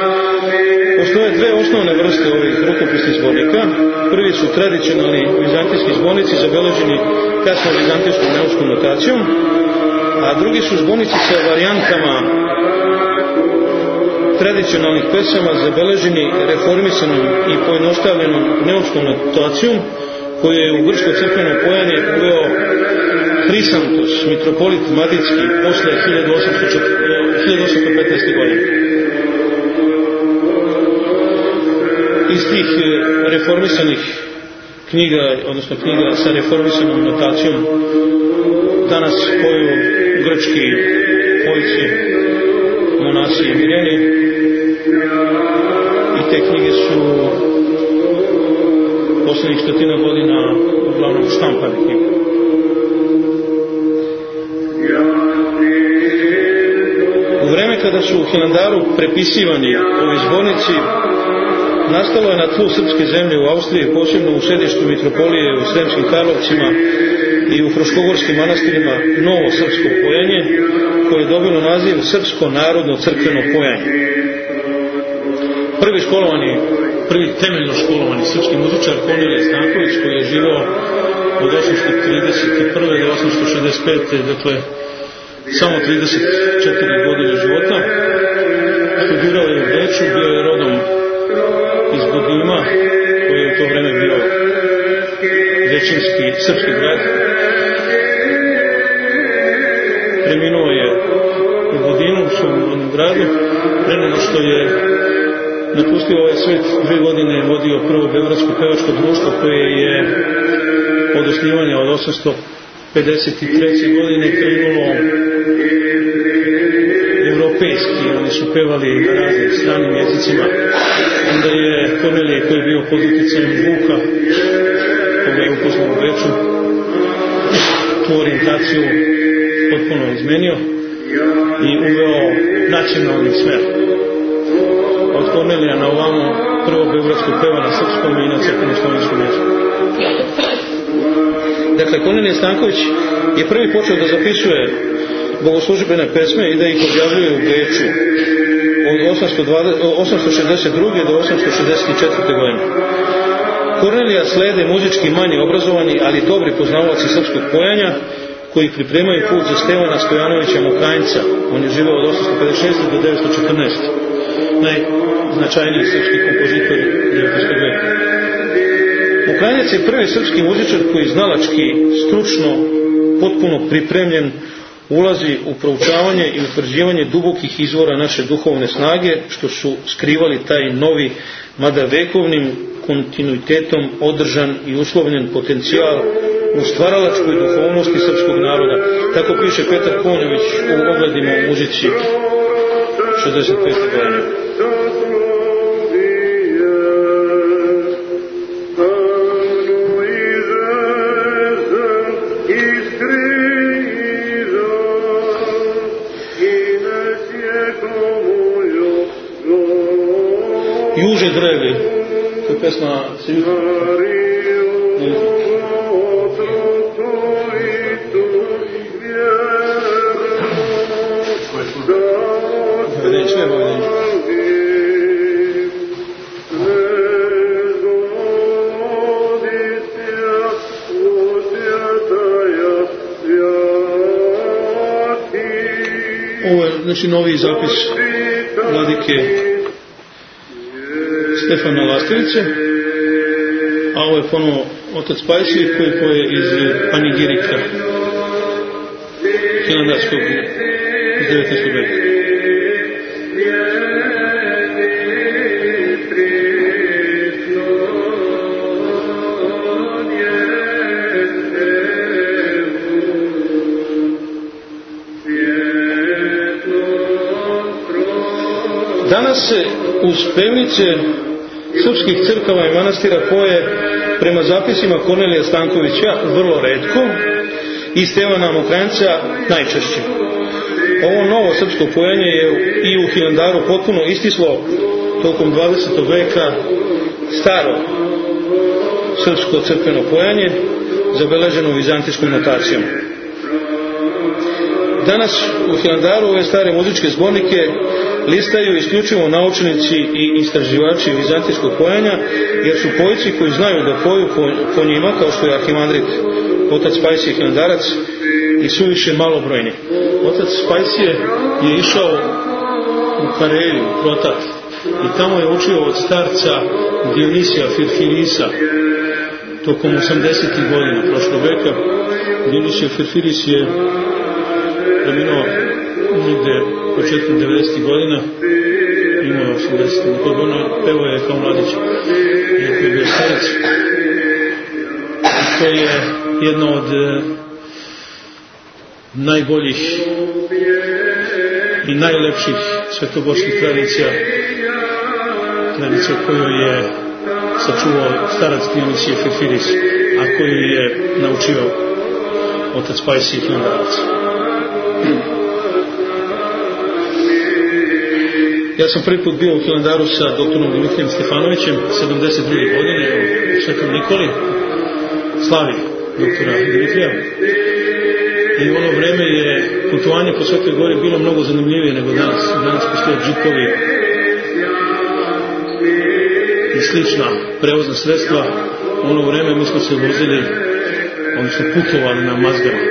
Postoje dve osnovne vrste ovih rukopisnih zbornika. Prvi su tradicionalni vizantijski zbornici zabeleženi kasno vizantijskom neumskom notacijom, a drugi su zbornici sa varijantama tradicionalnih pesama zabeleženi reformisanom i pojednostavljenom neumskom notacijom koju je u grčko crkveno pojanje uveo Hrisantos, mitropolit Maditski, posle 1815. godine. Iz tih reformisanih knjiga, odnosno knjiga sa reformisanom notacijom, danas poju grčki pojci, monasi i mirjani, i te knjige su poslednjih 100 godina uglavnom štampane knjige. U vreme kada su u Hilandaru prepisivani ovi zbornici, nastalo je na tlu srpske zemlje u Austriji, posebno u središtu mitropolije u Sremskim Karlovcima, i u Fruškogorskim manastirima novo srpsko pojenje koje je dobilo naziv Srpsko narodno crkveno pojenje. Prvi temeljno školovani srpski muzičar Kornelije Stanković, koji je živao od 831. do 865. dakle samo 34 godine života, studirao je u Beču, bio je rodom iz Budima, koji je u to vreme bio većinski srpski grad. Preminuo je u Budinu, u svom rodnom gradu, pre nego što je napustio ovaj svijet. 2 godine je vodio prvo beogradsko pevačko društvo koje je od osnivanja od 853. godine krenulo europejski, oni su pevali na raznim stranim jezicima. Onda je Kornelije, koji je bio pod utjecajem Vuka, koga je upoznao u Beču, tu orijentaciju potpuno izmenio i uveo nacionalni smer. Od Kornelija na ovamo prvo beogradsko peva na srpskom i na crkveno-slovenskom jeziku. Dakle, Kornelije Stanković je prvi počeo da zapisuje bogoslužbene pesme i da ih objavljuje u Beču od 862. do 864. godine. Kornelija slede muzički manje obrazovani, ali dobri poznavalaci srpskog pojanja, koji pripremaju put za Stevana Stojanovića Mokranjca. On je živeo od 856. do 914. Najznačajniji srpski kompozitor 19. veka. Mokranjac je prvi srpski muzičar koji znalački, stručno, potpuno pripremljen ulazi u proučavanje i utvrđivanje dubokih izvora naše duhovne snage, što su skrivali taj novi, mada vekovnim kontinuitetom održan i uslovljen potencijal u stvaralačkoj duhovnosti srpskog naroda. Tako piše Petar Konjović u Ogledima u muzici 65. godine. Juže drevi, to je pesma Sivika. Ovo je znači novi zapis vladike Stefana Lastovice, a ovo je ponovo otac Pajsije koji poje iz Panigirika hilandarskog iz 19. veka. Danas se uz pevnice srpskih crkava i manastira poje prema zapisima Kornelija Stankovića vrlo retko i Stevana Mokranjca najčešće. Ovo novo srpsko pojenje je i u Hilandaru potpuno istislo tokom 20. veka staro srpsko crkveno pojenje zabeleženo vizantijskom notacijom. Danas u Hilandaru ove stare muzičke zbornike listaju isključivo naučnici i istraživači vizantijskog pojanja, jer su pojci koji znaju da poju po njima, kao što je arhimandrit otac Pajsije Hilandarac, i suviše malobrojni. Otac Pajsije je išao u Kareju, u Protat, i tamo je učio od starca Dionisija Firfirisa tokom 80. godina prošlog veka. Dionisije Firfiris je preminuo negde početkom 90. godina, imao je 80. godina, pevao je kao mladić, iako je bio starac. To je jedna od najboljih i najlepših svetogorskih tradicija koju je sačuvao starac Dionisije Firfiris, a koju je naučio otac Pajsije Hilandarac. Ja sam prvi put bio u Hilandaru sa doktorom Dimitrijem Stefanovićem 72. godine u Svetom Nikoli, slavi doktora Dimitrija. I u ono vreme je putovanje po Svetoj Gori bilo mnogo zanimljivije nego danas. Danas postoje džipovi i slična prevozna sredstva. U ono vreme mi smo se vozili, odnosno putovali na mazgama.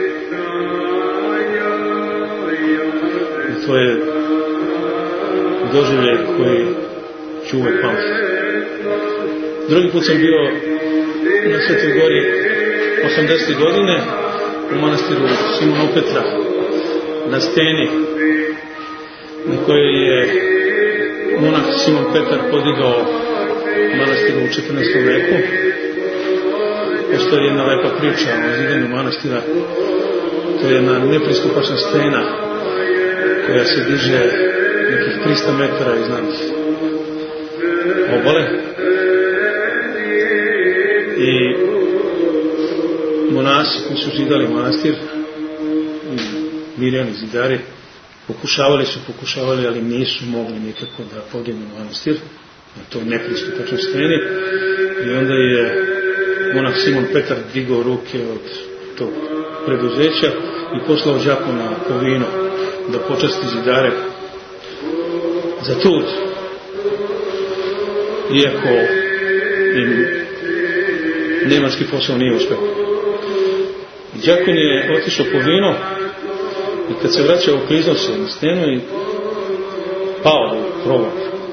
I to je doživljaj koji ću uvek pamtiti. Drugi put sam bio na Svetoj Gori 80. godine u manastiru Simona Petra na steni na kojoj je monah Simon Petar podigao manastir u 14. veku. Postoji jedna lepa priča o zidanju manastira. To je jedna nepristupačna stena koja se diže nekih 300 metara iznad obale. I monasi koji su zidali manastir, mirjani zidari, pokušavali, ali nisu mogli nikako da podignu manastir na toj nepristupačnoj steni. I onda je monah Simon Petar digao ruke od tog preduzeća i poslao đakona po vino da počasti zidare za trud. Iako im nemački posao nije uspeo. Đakon je otišao po vino i kad se vraćao kliznuo se na stenu i pao u provod.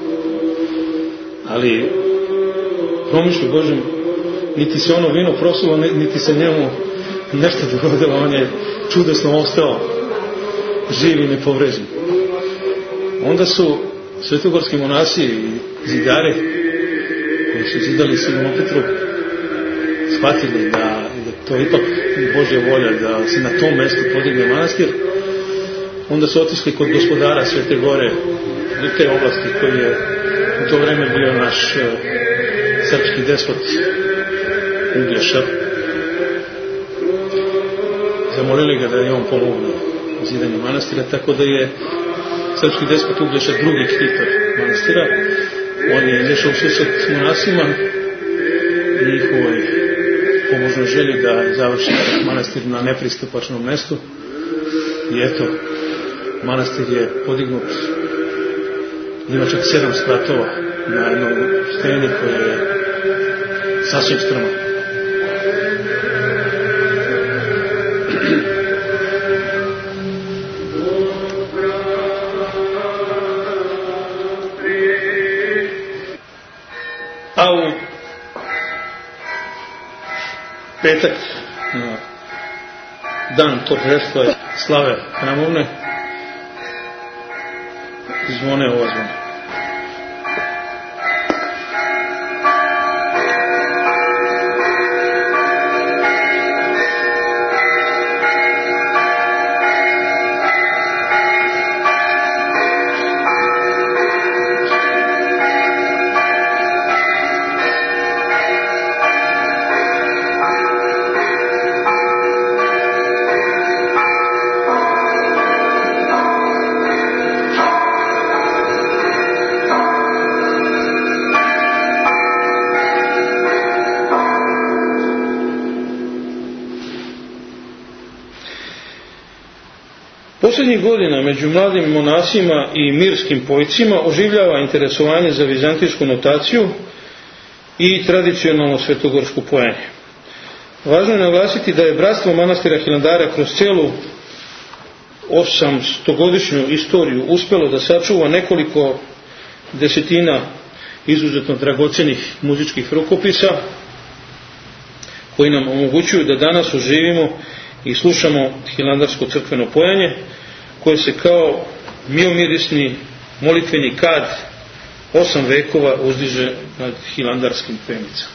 Ali promišlju Božem, niti se ono vino prosulo, niti se njemu nešto dogodilo. On je čudesno ostao živ i nepovređen. Onda su svetogorski monasi i zidari koji su zidali Simonu Petru shvatili da to je ipak Božja volja da se na tom mjestu podigne manastir. Onda su otišli kod gospodara Svete Gore u te oblasti koji je u to vreme bio naš srpski despot Uglješa. Zamolili ga da je on pomogne u zidanju manastira, tako da je srpski despot Uglješa drugi ktitor manastira. On je izašao u susret monasima i njihovoj pomožnoj želji da završi manastir na nepristupačnom mjestu. I eto, manastir je podignut, ima čak 7 spratova na jednoj steni koja je sasvim strma. A u petak, dan торжества slave hramovne, zvone ova zvona. Posljednjih godina među mladim monasima i mirskim pojcima oživljava interesovanje za vizantijsku notaciju i tradicionalno svetogorsko pojenje. Važno je naglasiti da je bratstvo manastira Hilandara kroz cijelu 800-godišnju istoriju uspjelo da sačuva nekoliko desetina izuzetno dragocjenih muzičkih rukopisa koji nam omogućuju da danas oživimo i slušamo hilandarsko crkveno pojanje koje se kao miomirisni molitveni kad 8 vekova uzdiže nad hilandarskim penicama.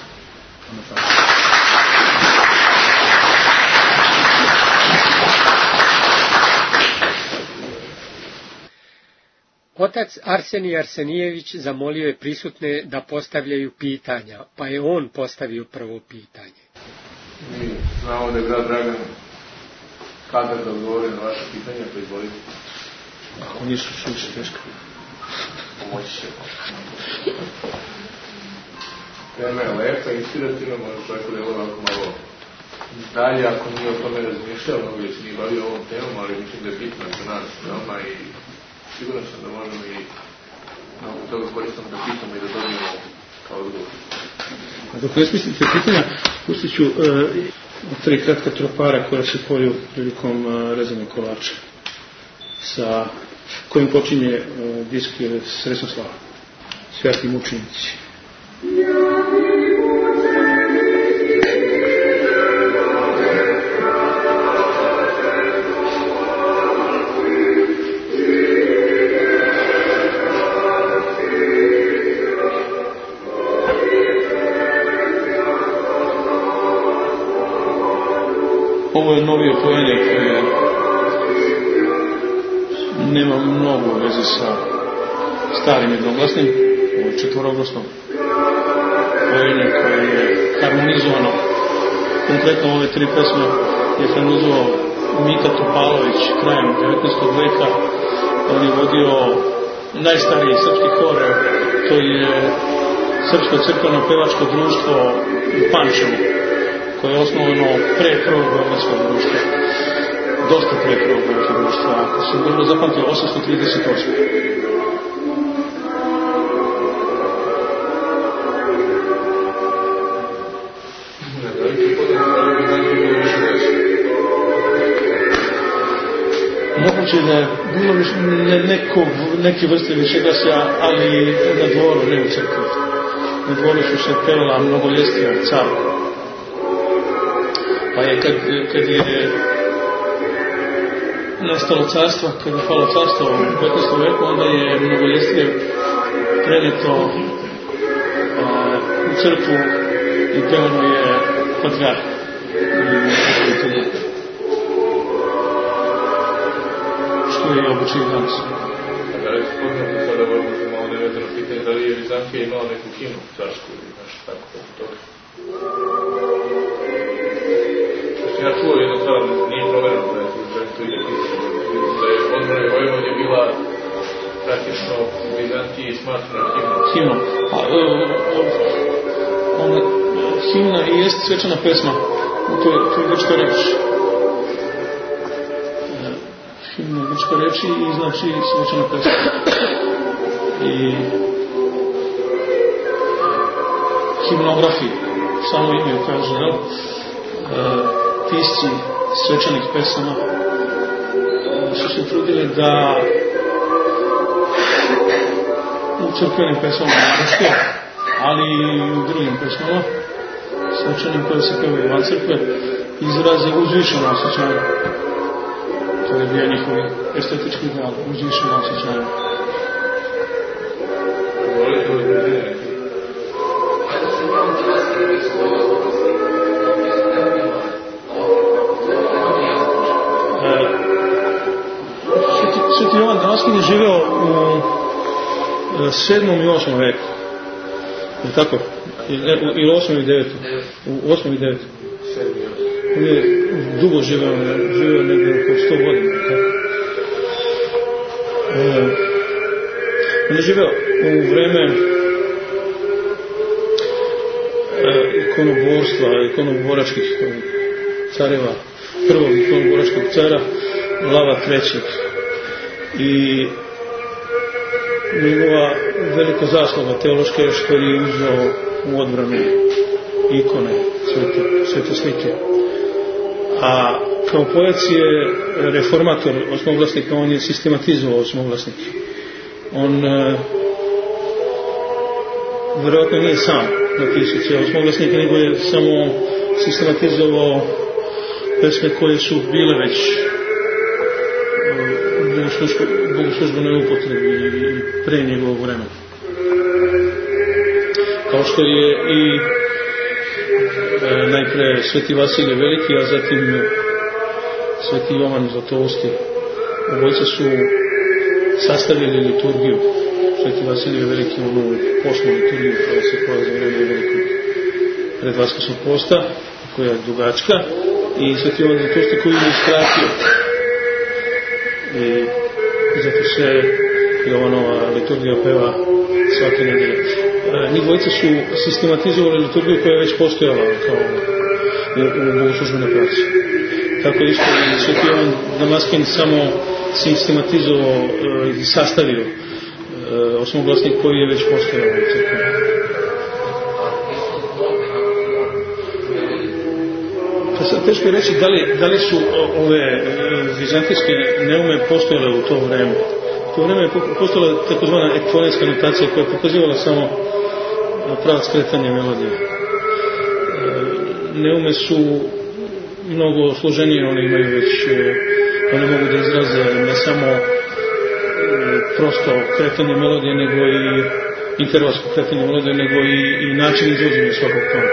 Otac Arsenij Arsenijević zamolio je prisutne da postavljaju pitanja, pa je on postavio prvo pitanje. Mi znamo da je brat Dragan kadar da odgovore na vaše pitanje, pa izvolite. Ako nisu suviše teško. Pomoći će. Tema je lepa, inspirativna, možda čovjeku da je ovako malo dalje, ako nije o tome razmišljao, mnogo da se nije bavio ovom temom, ali mislim da je bitno za nas veoma i siguran sam da možemo i mnogo toga koristimo da pitamo i da dobijemo kao odgovor. A dok ne smislite pitanja, pustit ću 3 kratka tropara koja se poju prilikom rezanja kolača, sa kojim počinje disk Sresnoslava, Svjati mučenici. Ovo je novije pojenje koje nema mnogo veze sa starim jednoglasnim, ovo je četvoroglasno pojenje koje je harmonizovano. Konkretno ove 3 pesme je harmonizovao Mika Topalović krajem 19. veka. On je vodio najstariji srpski hor, to je Srpsko crkveno pevačko društvo u Pančevu, koje je osnovano pre prvog beogradskog društva. Dosta pre prvog beogradskog društva, ako sam dobro zapamtio, 838. Moguće da je bilo neke vrste višeglasja, ali na dvoru, ne u crkvi. Na dvoru su se pevala mnogoljestija cara. Pa je kad je nestalo carstvo, kad je palo carstvo u 15. veku, onda je mnogoljestije preneto u crkvu i pevano je patrijarh. Što je običaj danas. A da li se poznate sada možemo se malo nevezano pitanje, da li je Vizantija imala neku himnu carsku ili nešto tako poput toga? Ja čuo jedno stvar, nije provereno da je to ide pisano, da je odbrana Vojvodine bila praktično u Vizantiji smatrana himnom. Himna i jest svečana pesma, to je grčka reč. Himna je grčka reč i znači svečana pesma. I himnografi, samo ime kaže, jel? Pisci svečanih pesama su se trudili da u crkvenim pesama naročito, ali i u drugim pesmama svečanim koje se pevaju van crkve izraze uzvišeno osjećanje. To je bio njihovi estetički ideal, uzvišeno osjećanje. Sveti Jovan Damaskin je živeo u 7. i 8. veku. Je tako? Ili 8. i 9. U 8. i 9. On je dugo živeo negdje oko 100 godina. On je živeo u vreme ikonoborstva, ikonoboračkih careva, prvog ikonoboračkog cara, Lava III. I njegova velika zasluga teološka je što je uzeo u odbranu ikone, svete slike. A kao pojac je reformator osmoglasnika, on je sistematizovao osmoglasnike. On vjerojatno nije sam napisao cijel osmoglasnik, nego je samo sistematizovao pesme koje su bile već bogoslužbenoj upotrebi i pre njegovog vremena. Kao što je i najpre Sveti Vasilije Veliki, a zatim Sveti Jovan Zlatousti. Obojca su sastavili liturgiju. Sveti Vasilije Veliki, onu poštnu liturgiju koja se koja za vreme velikog predvaskrsnog posta, koja je dugačka, i Sveti Jovan Zlatousti koji je skratio. I zato se Jovanova liturgija peva svake nedelje. Njih dvojica su sistematizovali liturgiju koja je već postojala kao u bogoslužbenoj praksi. Tako isto i Sveti Jovan Damaskin samo sistematizovao i sastavio osmoglasnik koji je već postojao u crkvi. Teško je reći da li su ove vizantijske neume postojale u to vreme. U to vreme je postojala takozvana ekfonetska notacija koja je pokazivala samo pravac kretanja melodije. Neume su mnogo složenije, one imaju već, one mogu da izraze ne samo prosto kretanje melodije, nego i intervalsko kretanje melodije, nego i način izvođenja svakog tona.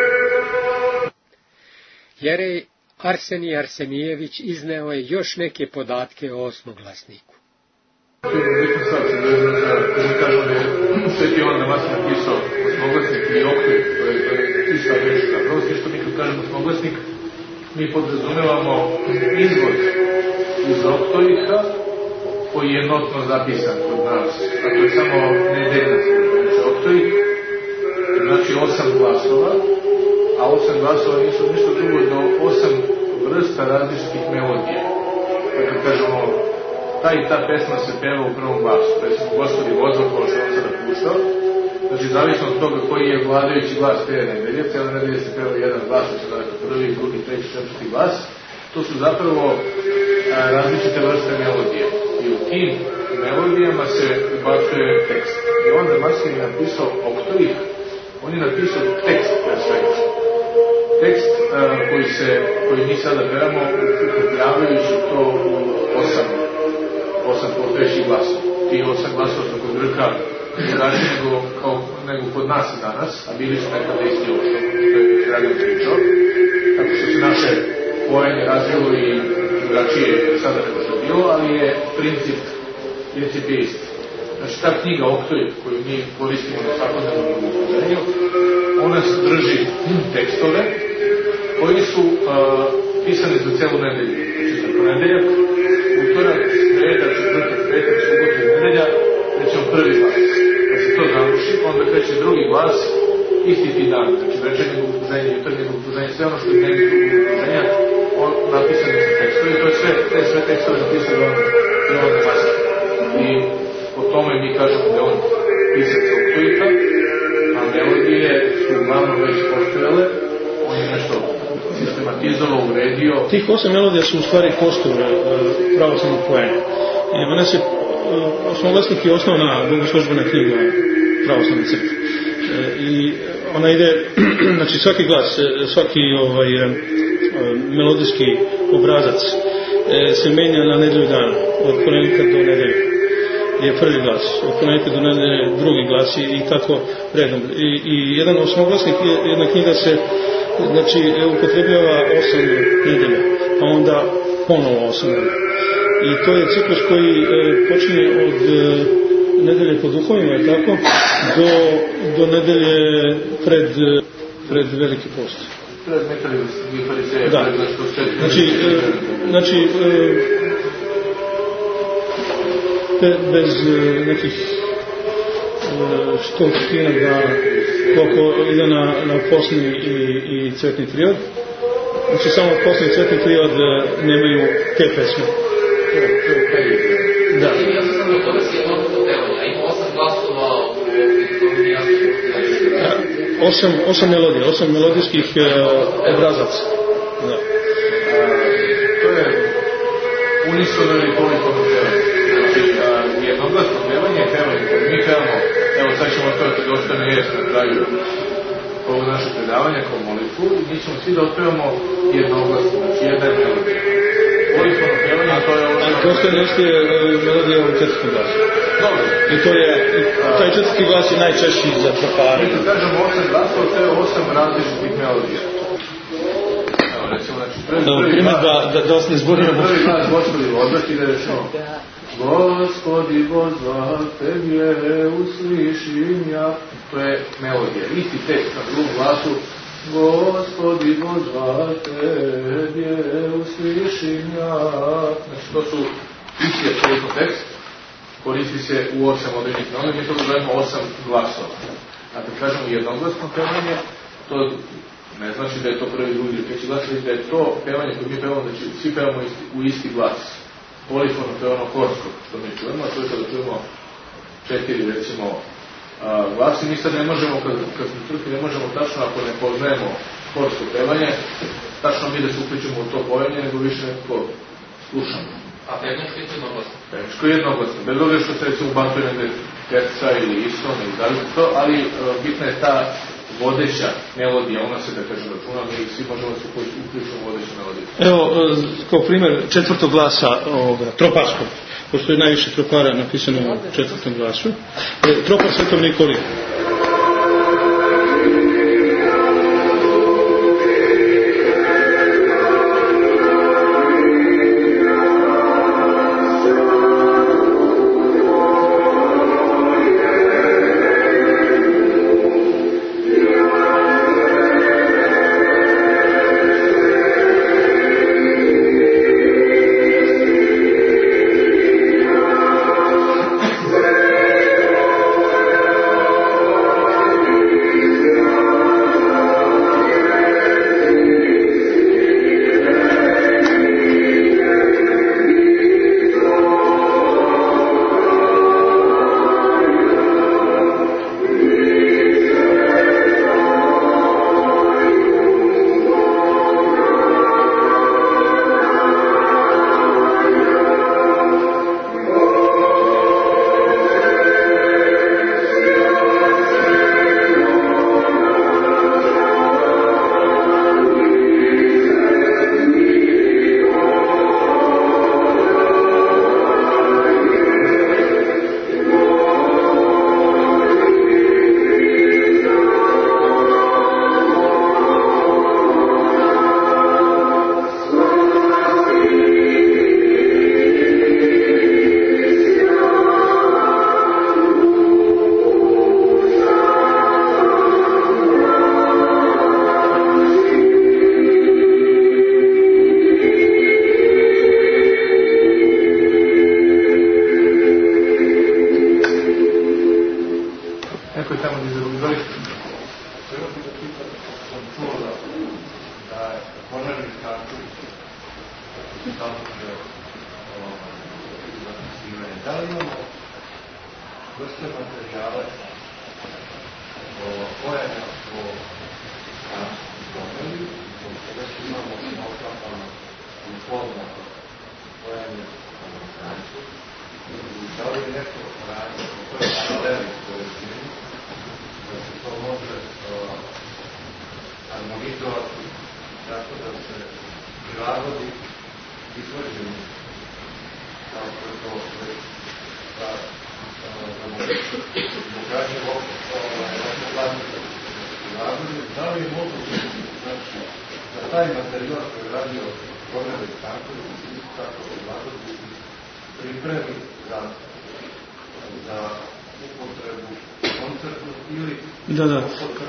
Jerej Arsenij Arsenijević izneo je još neke podatke o osmoglasniku. Bitno stvar se vezano za, kada kažemo da je Sveti Jovan Damaskin napisao osmoglasnik ili oktiv, to je ista reč. Zapravo sve što mi kad kažemo osmoglasnik, mi podrazumevamo izvod iz oktoiha koji je notno zapisan kod nas, a to je samo nedeljnac. Znači oktoih, znači 8 glasova, a 8 glasova nisu ništa drugo do 8 vrsta različitih melodija. Dakle, kažemo, ta i ta pesma se peva u prvom glasu. Recimo, Gospodi vozao, kao što on sada puštao. Znači, zavisno od toga koji je vladajući glas te nedelje, cijela nedelje se peva jedan glas, znači prvi, drugi, treći, četvrti glas. To su zapravo različite vrste melodije. I u tim melodijama se ubacuje tekst. I onda Damaskin je napisao oktoih, on je napisao tekst pre svega. Tekst koji mi sada pevamo, upotrebljavajući to u 8 postojećih glasova. Ti 8 glasova su kod Grka drugačiji nego kod nas i danas, a bili su nekada isti ovo što je Dragan pričao. Tako što se naše pojenje razvilo i drugačije sada nego što je bilo, ali je princip je isti. Znači, ta knjiga Oktoih, koju mi koristimo na svakodnevnom bogosluženju, ona drži tekstove koji su pisani za celu nedelju. Znači, za ponedeljak, utorak, sreda, četvrtak, petak, subota i nedelja, krećemo prvi glas. Kad se to završi, onda kreće drugi glas, isti ti dan. Znači, večernje bogosluženje, jutarnje bogosluženje, sve ono što je dnevni krug bogosluženja, napisani su tekstovi, to je sve tekstove napisali Jovan Damaskin. I po tome mi kažemo da je on pisac oktoika, a melodije su uglavnom već postojale, on je nešto sistematizovao, uredio. Tih 8 melodija su u stvari kostur pravoslavnog poena. Ona se, osmoglasnik je osnovna bogoslužbena knjiga pravoslavne crkve. I ona ide, znači svaki glas, svaki melodijski obrazac se menja na nedelju dana, od ponedjeljka do nedelje je prvi glas, od ponedjeljka do nedelje drugi glas i tako redom. I jedan osmoglasnik, jedna knjiga se znači upotrebljava 8 nedelja, pa onda ponovo 8 nedelja. I to je ciklus koji počinje od nedelje po duhovima, tako, do nedelje pred Veliki post. Pred metodijskih fariseja. Da. Znači, bez nekih 100 dana koliko ide na posni i cvetni triod. Znači samo posni i cvetni triod nemaju te pesme. Da. Ja sam na tome si jednog potevanja, ima 8 glasova u 8 melodija, 8 melodijskih obrazaca. Da. To je unisono ili polifono pevanje. Znači, jednoglasno pevanje je pevanje. Mi pevamo, evo sad ćemo otpevati dosta nejest na kraju ovog našeg predavanja kao molitvu i mi ćemo svi da otpevamo jednoglasno, znači jedna je melodija. Polifono pevanje, to je ovo... A dosta nejest je melodija u četvrtom glasu. Dobro. I to je, taj četvrti glas je najčešći za tropare. Mi kad kažemo 8 glasova, to je 8 različitih melodija. Evo, recimo, znači, prvi da vas ne zbunimo. Prvi glas Gospodi vozvah ide rečeno Gospodi vozvah tebje uslišim ja. To je melodija. Isti tekst na drugom glasu Gospodi vozvah tebje uslišim ja. Znači, to su isti apsolutno tekst. Koristi se u 8 određenih melodija. Mi to zovemo 8 glasova. A kad kažemo jednoglasno pevanje, to Ne znači da je to prvi, drugi ili treći glas, već da je to pevanje koje mi pevamo, znači svi pevamo u isti glas. Polifono pevano korsko, što mi čujemo, a to je kada čujemo 4, recimo, glasi. Mi sad ne možemo, kad smo crkvi, ne možemo tačno, ako ne poznajemo korsko pevanje, tačno mi da se uključimo u to pevanje, nego više nekako slušamo. A pevničko je jednoglasno? Pevničko je jednoglasno, bez obzira što se recimo bantuje negde terca ili isom ili da li to, ali bitna je ta vodeća melodija, ona se, da kažem, računa, mi svi možemo se uključiti u vodeću melodiju. Evo, kao primjer četvrtog glasa troparskog, pošto je najviše tropara napisano u četvrtom glasu, tropar Svetom Nikoli. Da.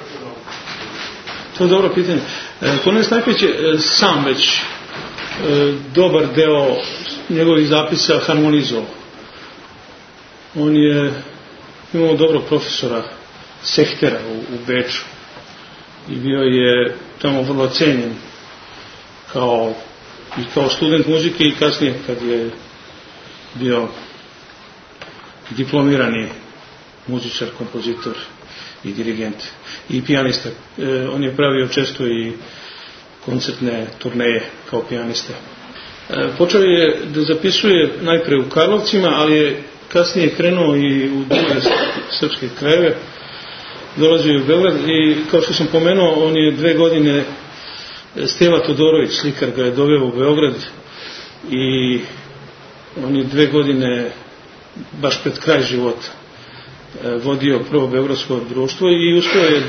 To je dobro pitanje. Kornelije Stanković je sam već dobar deo njegovih zapisa harmonizovao. On je imao dobrog profesora Sechtera u Beču i bio je tamo vrlo cenjen kao student muzike i kasnije kad je bio diplomirani muzičar, kompozitor i dirigent i pijanista. On je pravio često i koncertne turneje kao pijanista. Počeo je da zapisuje najpre u Karlovcima, ali je kasnije krenuo i u druge srpske krajeve. Dolazio je u Beograd i kao što sam pomenuo, on je 2 godine, Steva Todorović, slikar, ga je doveo u Beograd i on je 2 godine baš pred kraj života vodio prvo beogradsko društvo i uspio je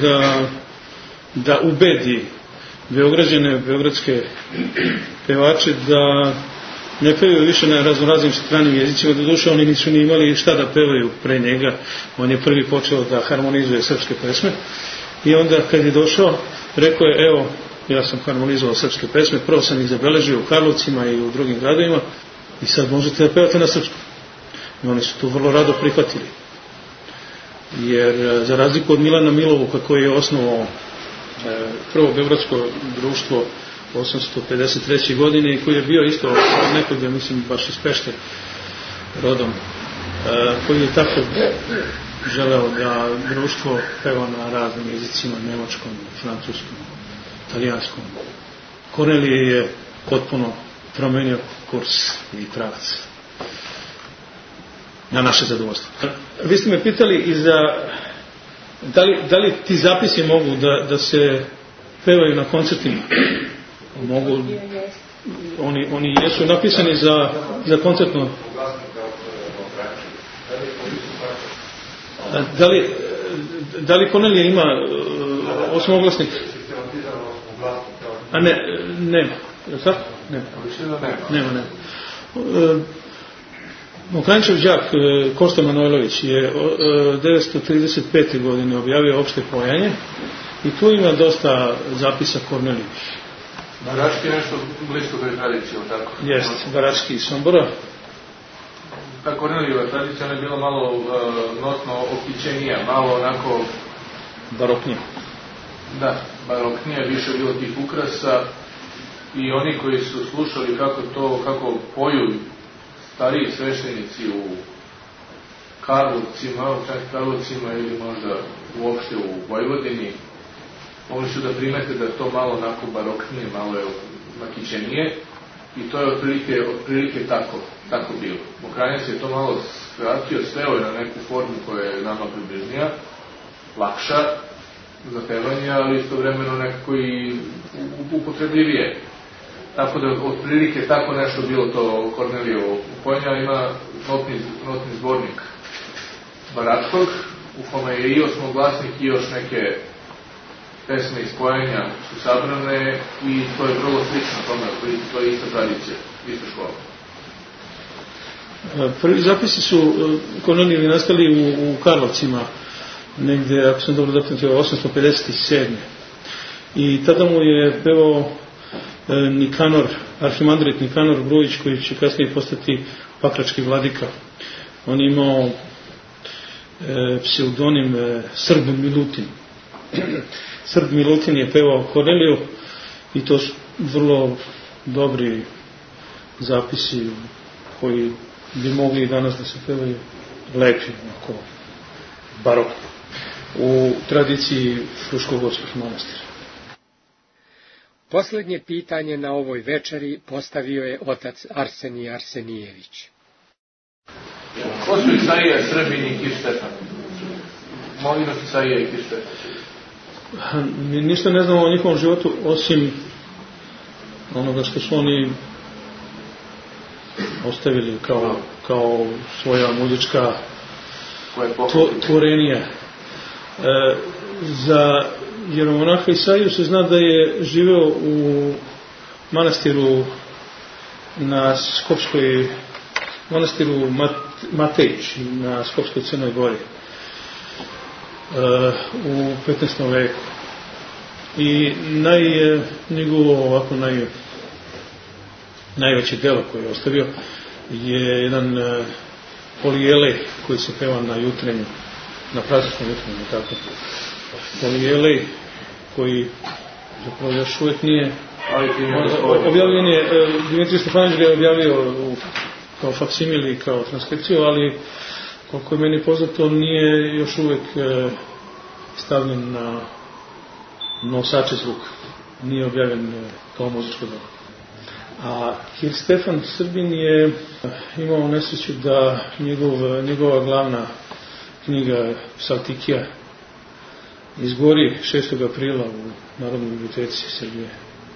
da ubedi Beograđane, beogradske pevače da ne pevaju više na raznoraznim stranim jezicima, doduše oni nisu ni imali šta da pevaju pre njega, on je prvi počeo da harmonizuje srpske pesme i onda kad je došao rekao je evo ja sam harmonizovao srpske pesme, prvo sam ih zabeležio u Karlovcima i u drugim gradovima i sad možete da pevate na srpskom. I oni su to vrlo rado prihvatili. Jer za razliku od Milana Milovuka koji je osnovao prvo beogradsko društvo 853. godine i koji je bio isto nekog, ja mislim, baš iz Pešte rodom, koji je tako želeo da društvo peva na raznim jezicima, nemačkom, francuskom, italijanskom. Kornelije je potpuno promenio kurs i pravac. Na naše zadovoljstvo. Vi ste me pitali i za da li ti zapisi mogu da se pevaju na koncertima? Mogu. Oni jesu napisani za koncertno. Da li Kornelije ima osmoglasnik? A ne, nema. Nema. Mokranjčev đak Kosta Manojlović je 1935. godine objavio opšte pojanje i tu ima dosta zapisa Kornelijevih. Barački je nešto blisko toj tradiciji, tako? Jest, Barački iz Sombora. Ta Kornelijeva tradicija je bila malo notno okićenija, malo onako... Baroknija. Da, baroknija, više bilo tih ukrasa i oni koji su slušali kako poju stariji sveštenici u Karlovcima ili možda uopšte u Vojvodini, mogli su da primete da je to malo onako baroknije, malo je nakićenije i to je otprilike tako bilo. Mokranjac je to malo skratio, sveo je na neku formu koja je nama približnija, lakša za pevanje, ali istovremeno nekako i upotrebljivije. Tako da otprilike tako nešto bilo to Kornelijevo pojanja. Ima notni zbornik Baračkog, u kome je i osmoglasnik i još neke pesme iz pojanja su sabrane i to je vrlo slično tome, to je ista tradicija, ista škola. Prvi zapisi su Kornelijevi nastali u Karlovcima, negde, ako sam dobro zapamtio, 857. I tada mu je pevao Nikanor, arhimandrit Nikanor Grujić, koji će kasnije postati pakrački vladika. On je imao pseudonim Srb Milutin. Srb Milutin je pevao Korneliju i to su vrlo dobri zapisi koji bi mogli i danas da se pevaju lepi, onako barokno, u tradiciji Fruškogorskih manastira. Poslednje pitanje na ovoj večeri postavio je otac Arsenij Arsenijević. Ko su Isaija, Srbin i Kir Stefan? Molim nas Isaija i Kir Stefan. Mi ništa ne znamo o njihovom životu, osim onoga što su oni ostavili kao svoja muzička tvorenija. Za jeromonaha Isaiju se zna da je živeo u manastiru na Skopskoj, manastiru Matejić na Skopskoj Crnoj Gori u 15. veku. I njegovo najveće delo koje je ostavio je jedan polijelej koji se peva na jutrenju, na prazničnom jutrenju, tako. Polijelej koji zapravo još uvijek nije objavljen je, Dimitrije Stefanović ga je objavio kao faksimili, kao transkripciju, ali koliko je meni poznato nije još uvijek stavljen na nosače zvuka, nije objavljen kao muzičko delo. A Kir Stefan Srbin je imao nesreću da njegova glavna knjiga Psaltikija izgori 6. aprila u Narodnoj biblioteci Srbije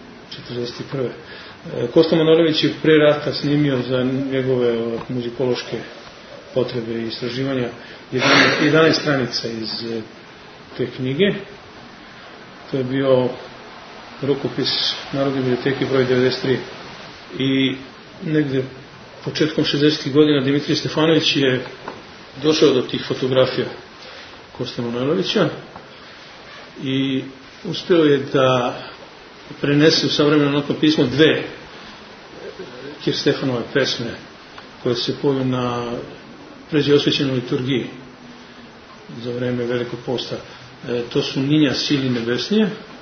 1941. Kosta Manojlović je pre rata snimio za njegove muzikološke potrebe i istraživanja 11 stranica iz te knjige. To je bio rukopis Narodne biblioteke broj 93. I negde početkom 60. godina Dimitrije Stefanović je došao do tih fotografija Koste Manojlovića i uspeo je da prenese u savremeno notno pismo 2 Kir Stefanove pesme koje se poju na pređe osvećenoj liturgiji za vreme Velikog posta. To su Ninja sili nebesnije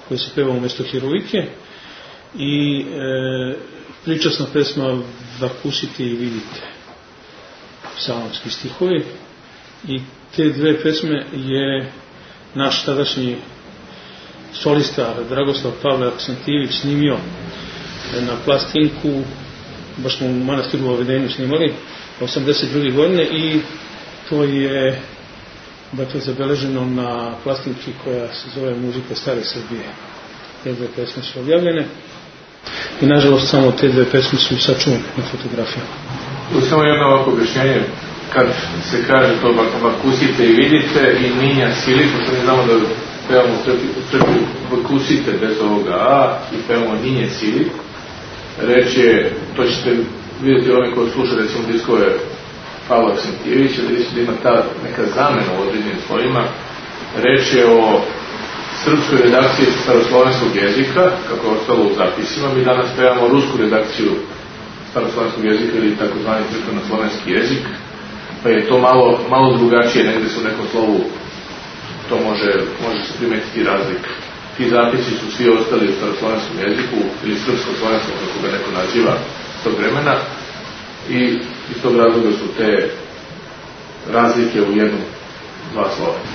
koji se peva umjesto heroike i pričasna pesma Vakusite i vidite, psalmski stihovi. I te dve pesme je naš tadašnji solista Dragoslav Pavle Aksentijević snimio na plastinku, baš smo u manastiru u Vedenju snimali 82. godine i to je zabeleženo na plastinki koja se zove Muzika stare Srbije. Te dve pesme su objavljene i nažalost samo te dve pesme su sačuvane na fotografijama. Samo jedno ovako objašnjenje, kad se kaže to vakusite i vidite i minja sili, pošto mi znamo da pevamo u crkvi vakusite bez ovoga a i pevamo ninje sili, reč je, to ćete vidjeti onaj koji sluša recimo diskove Pavla Aksentijevića, da vidite da ima ta neka zamena u određenim slovima. Reč je o srpskoj redakciji staroslovenskog jezika, kako je ostalo u zapisima. Mi danas pevamo rusku redakciju staroslovenskog jezika ili takozvani crkveno-slovenski jezik, pa je to malo drugačije, negde se u nekom slovu to može se primetiti razlik. Ti zapisi su svi ostali u staroslovenskom jeziku ili srpsko-slovenskom, kako ga neko naziva tog vremena, i iz tog razloga su te razlike u jednu, dva slova.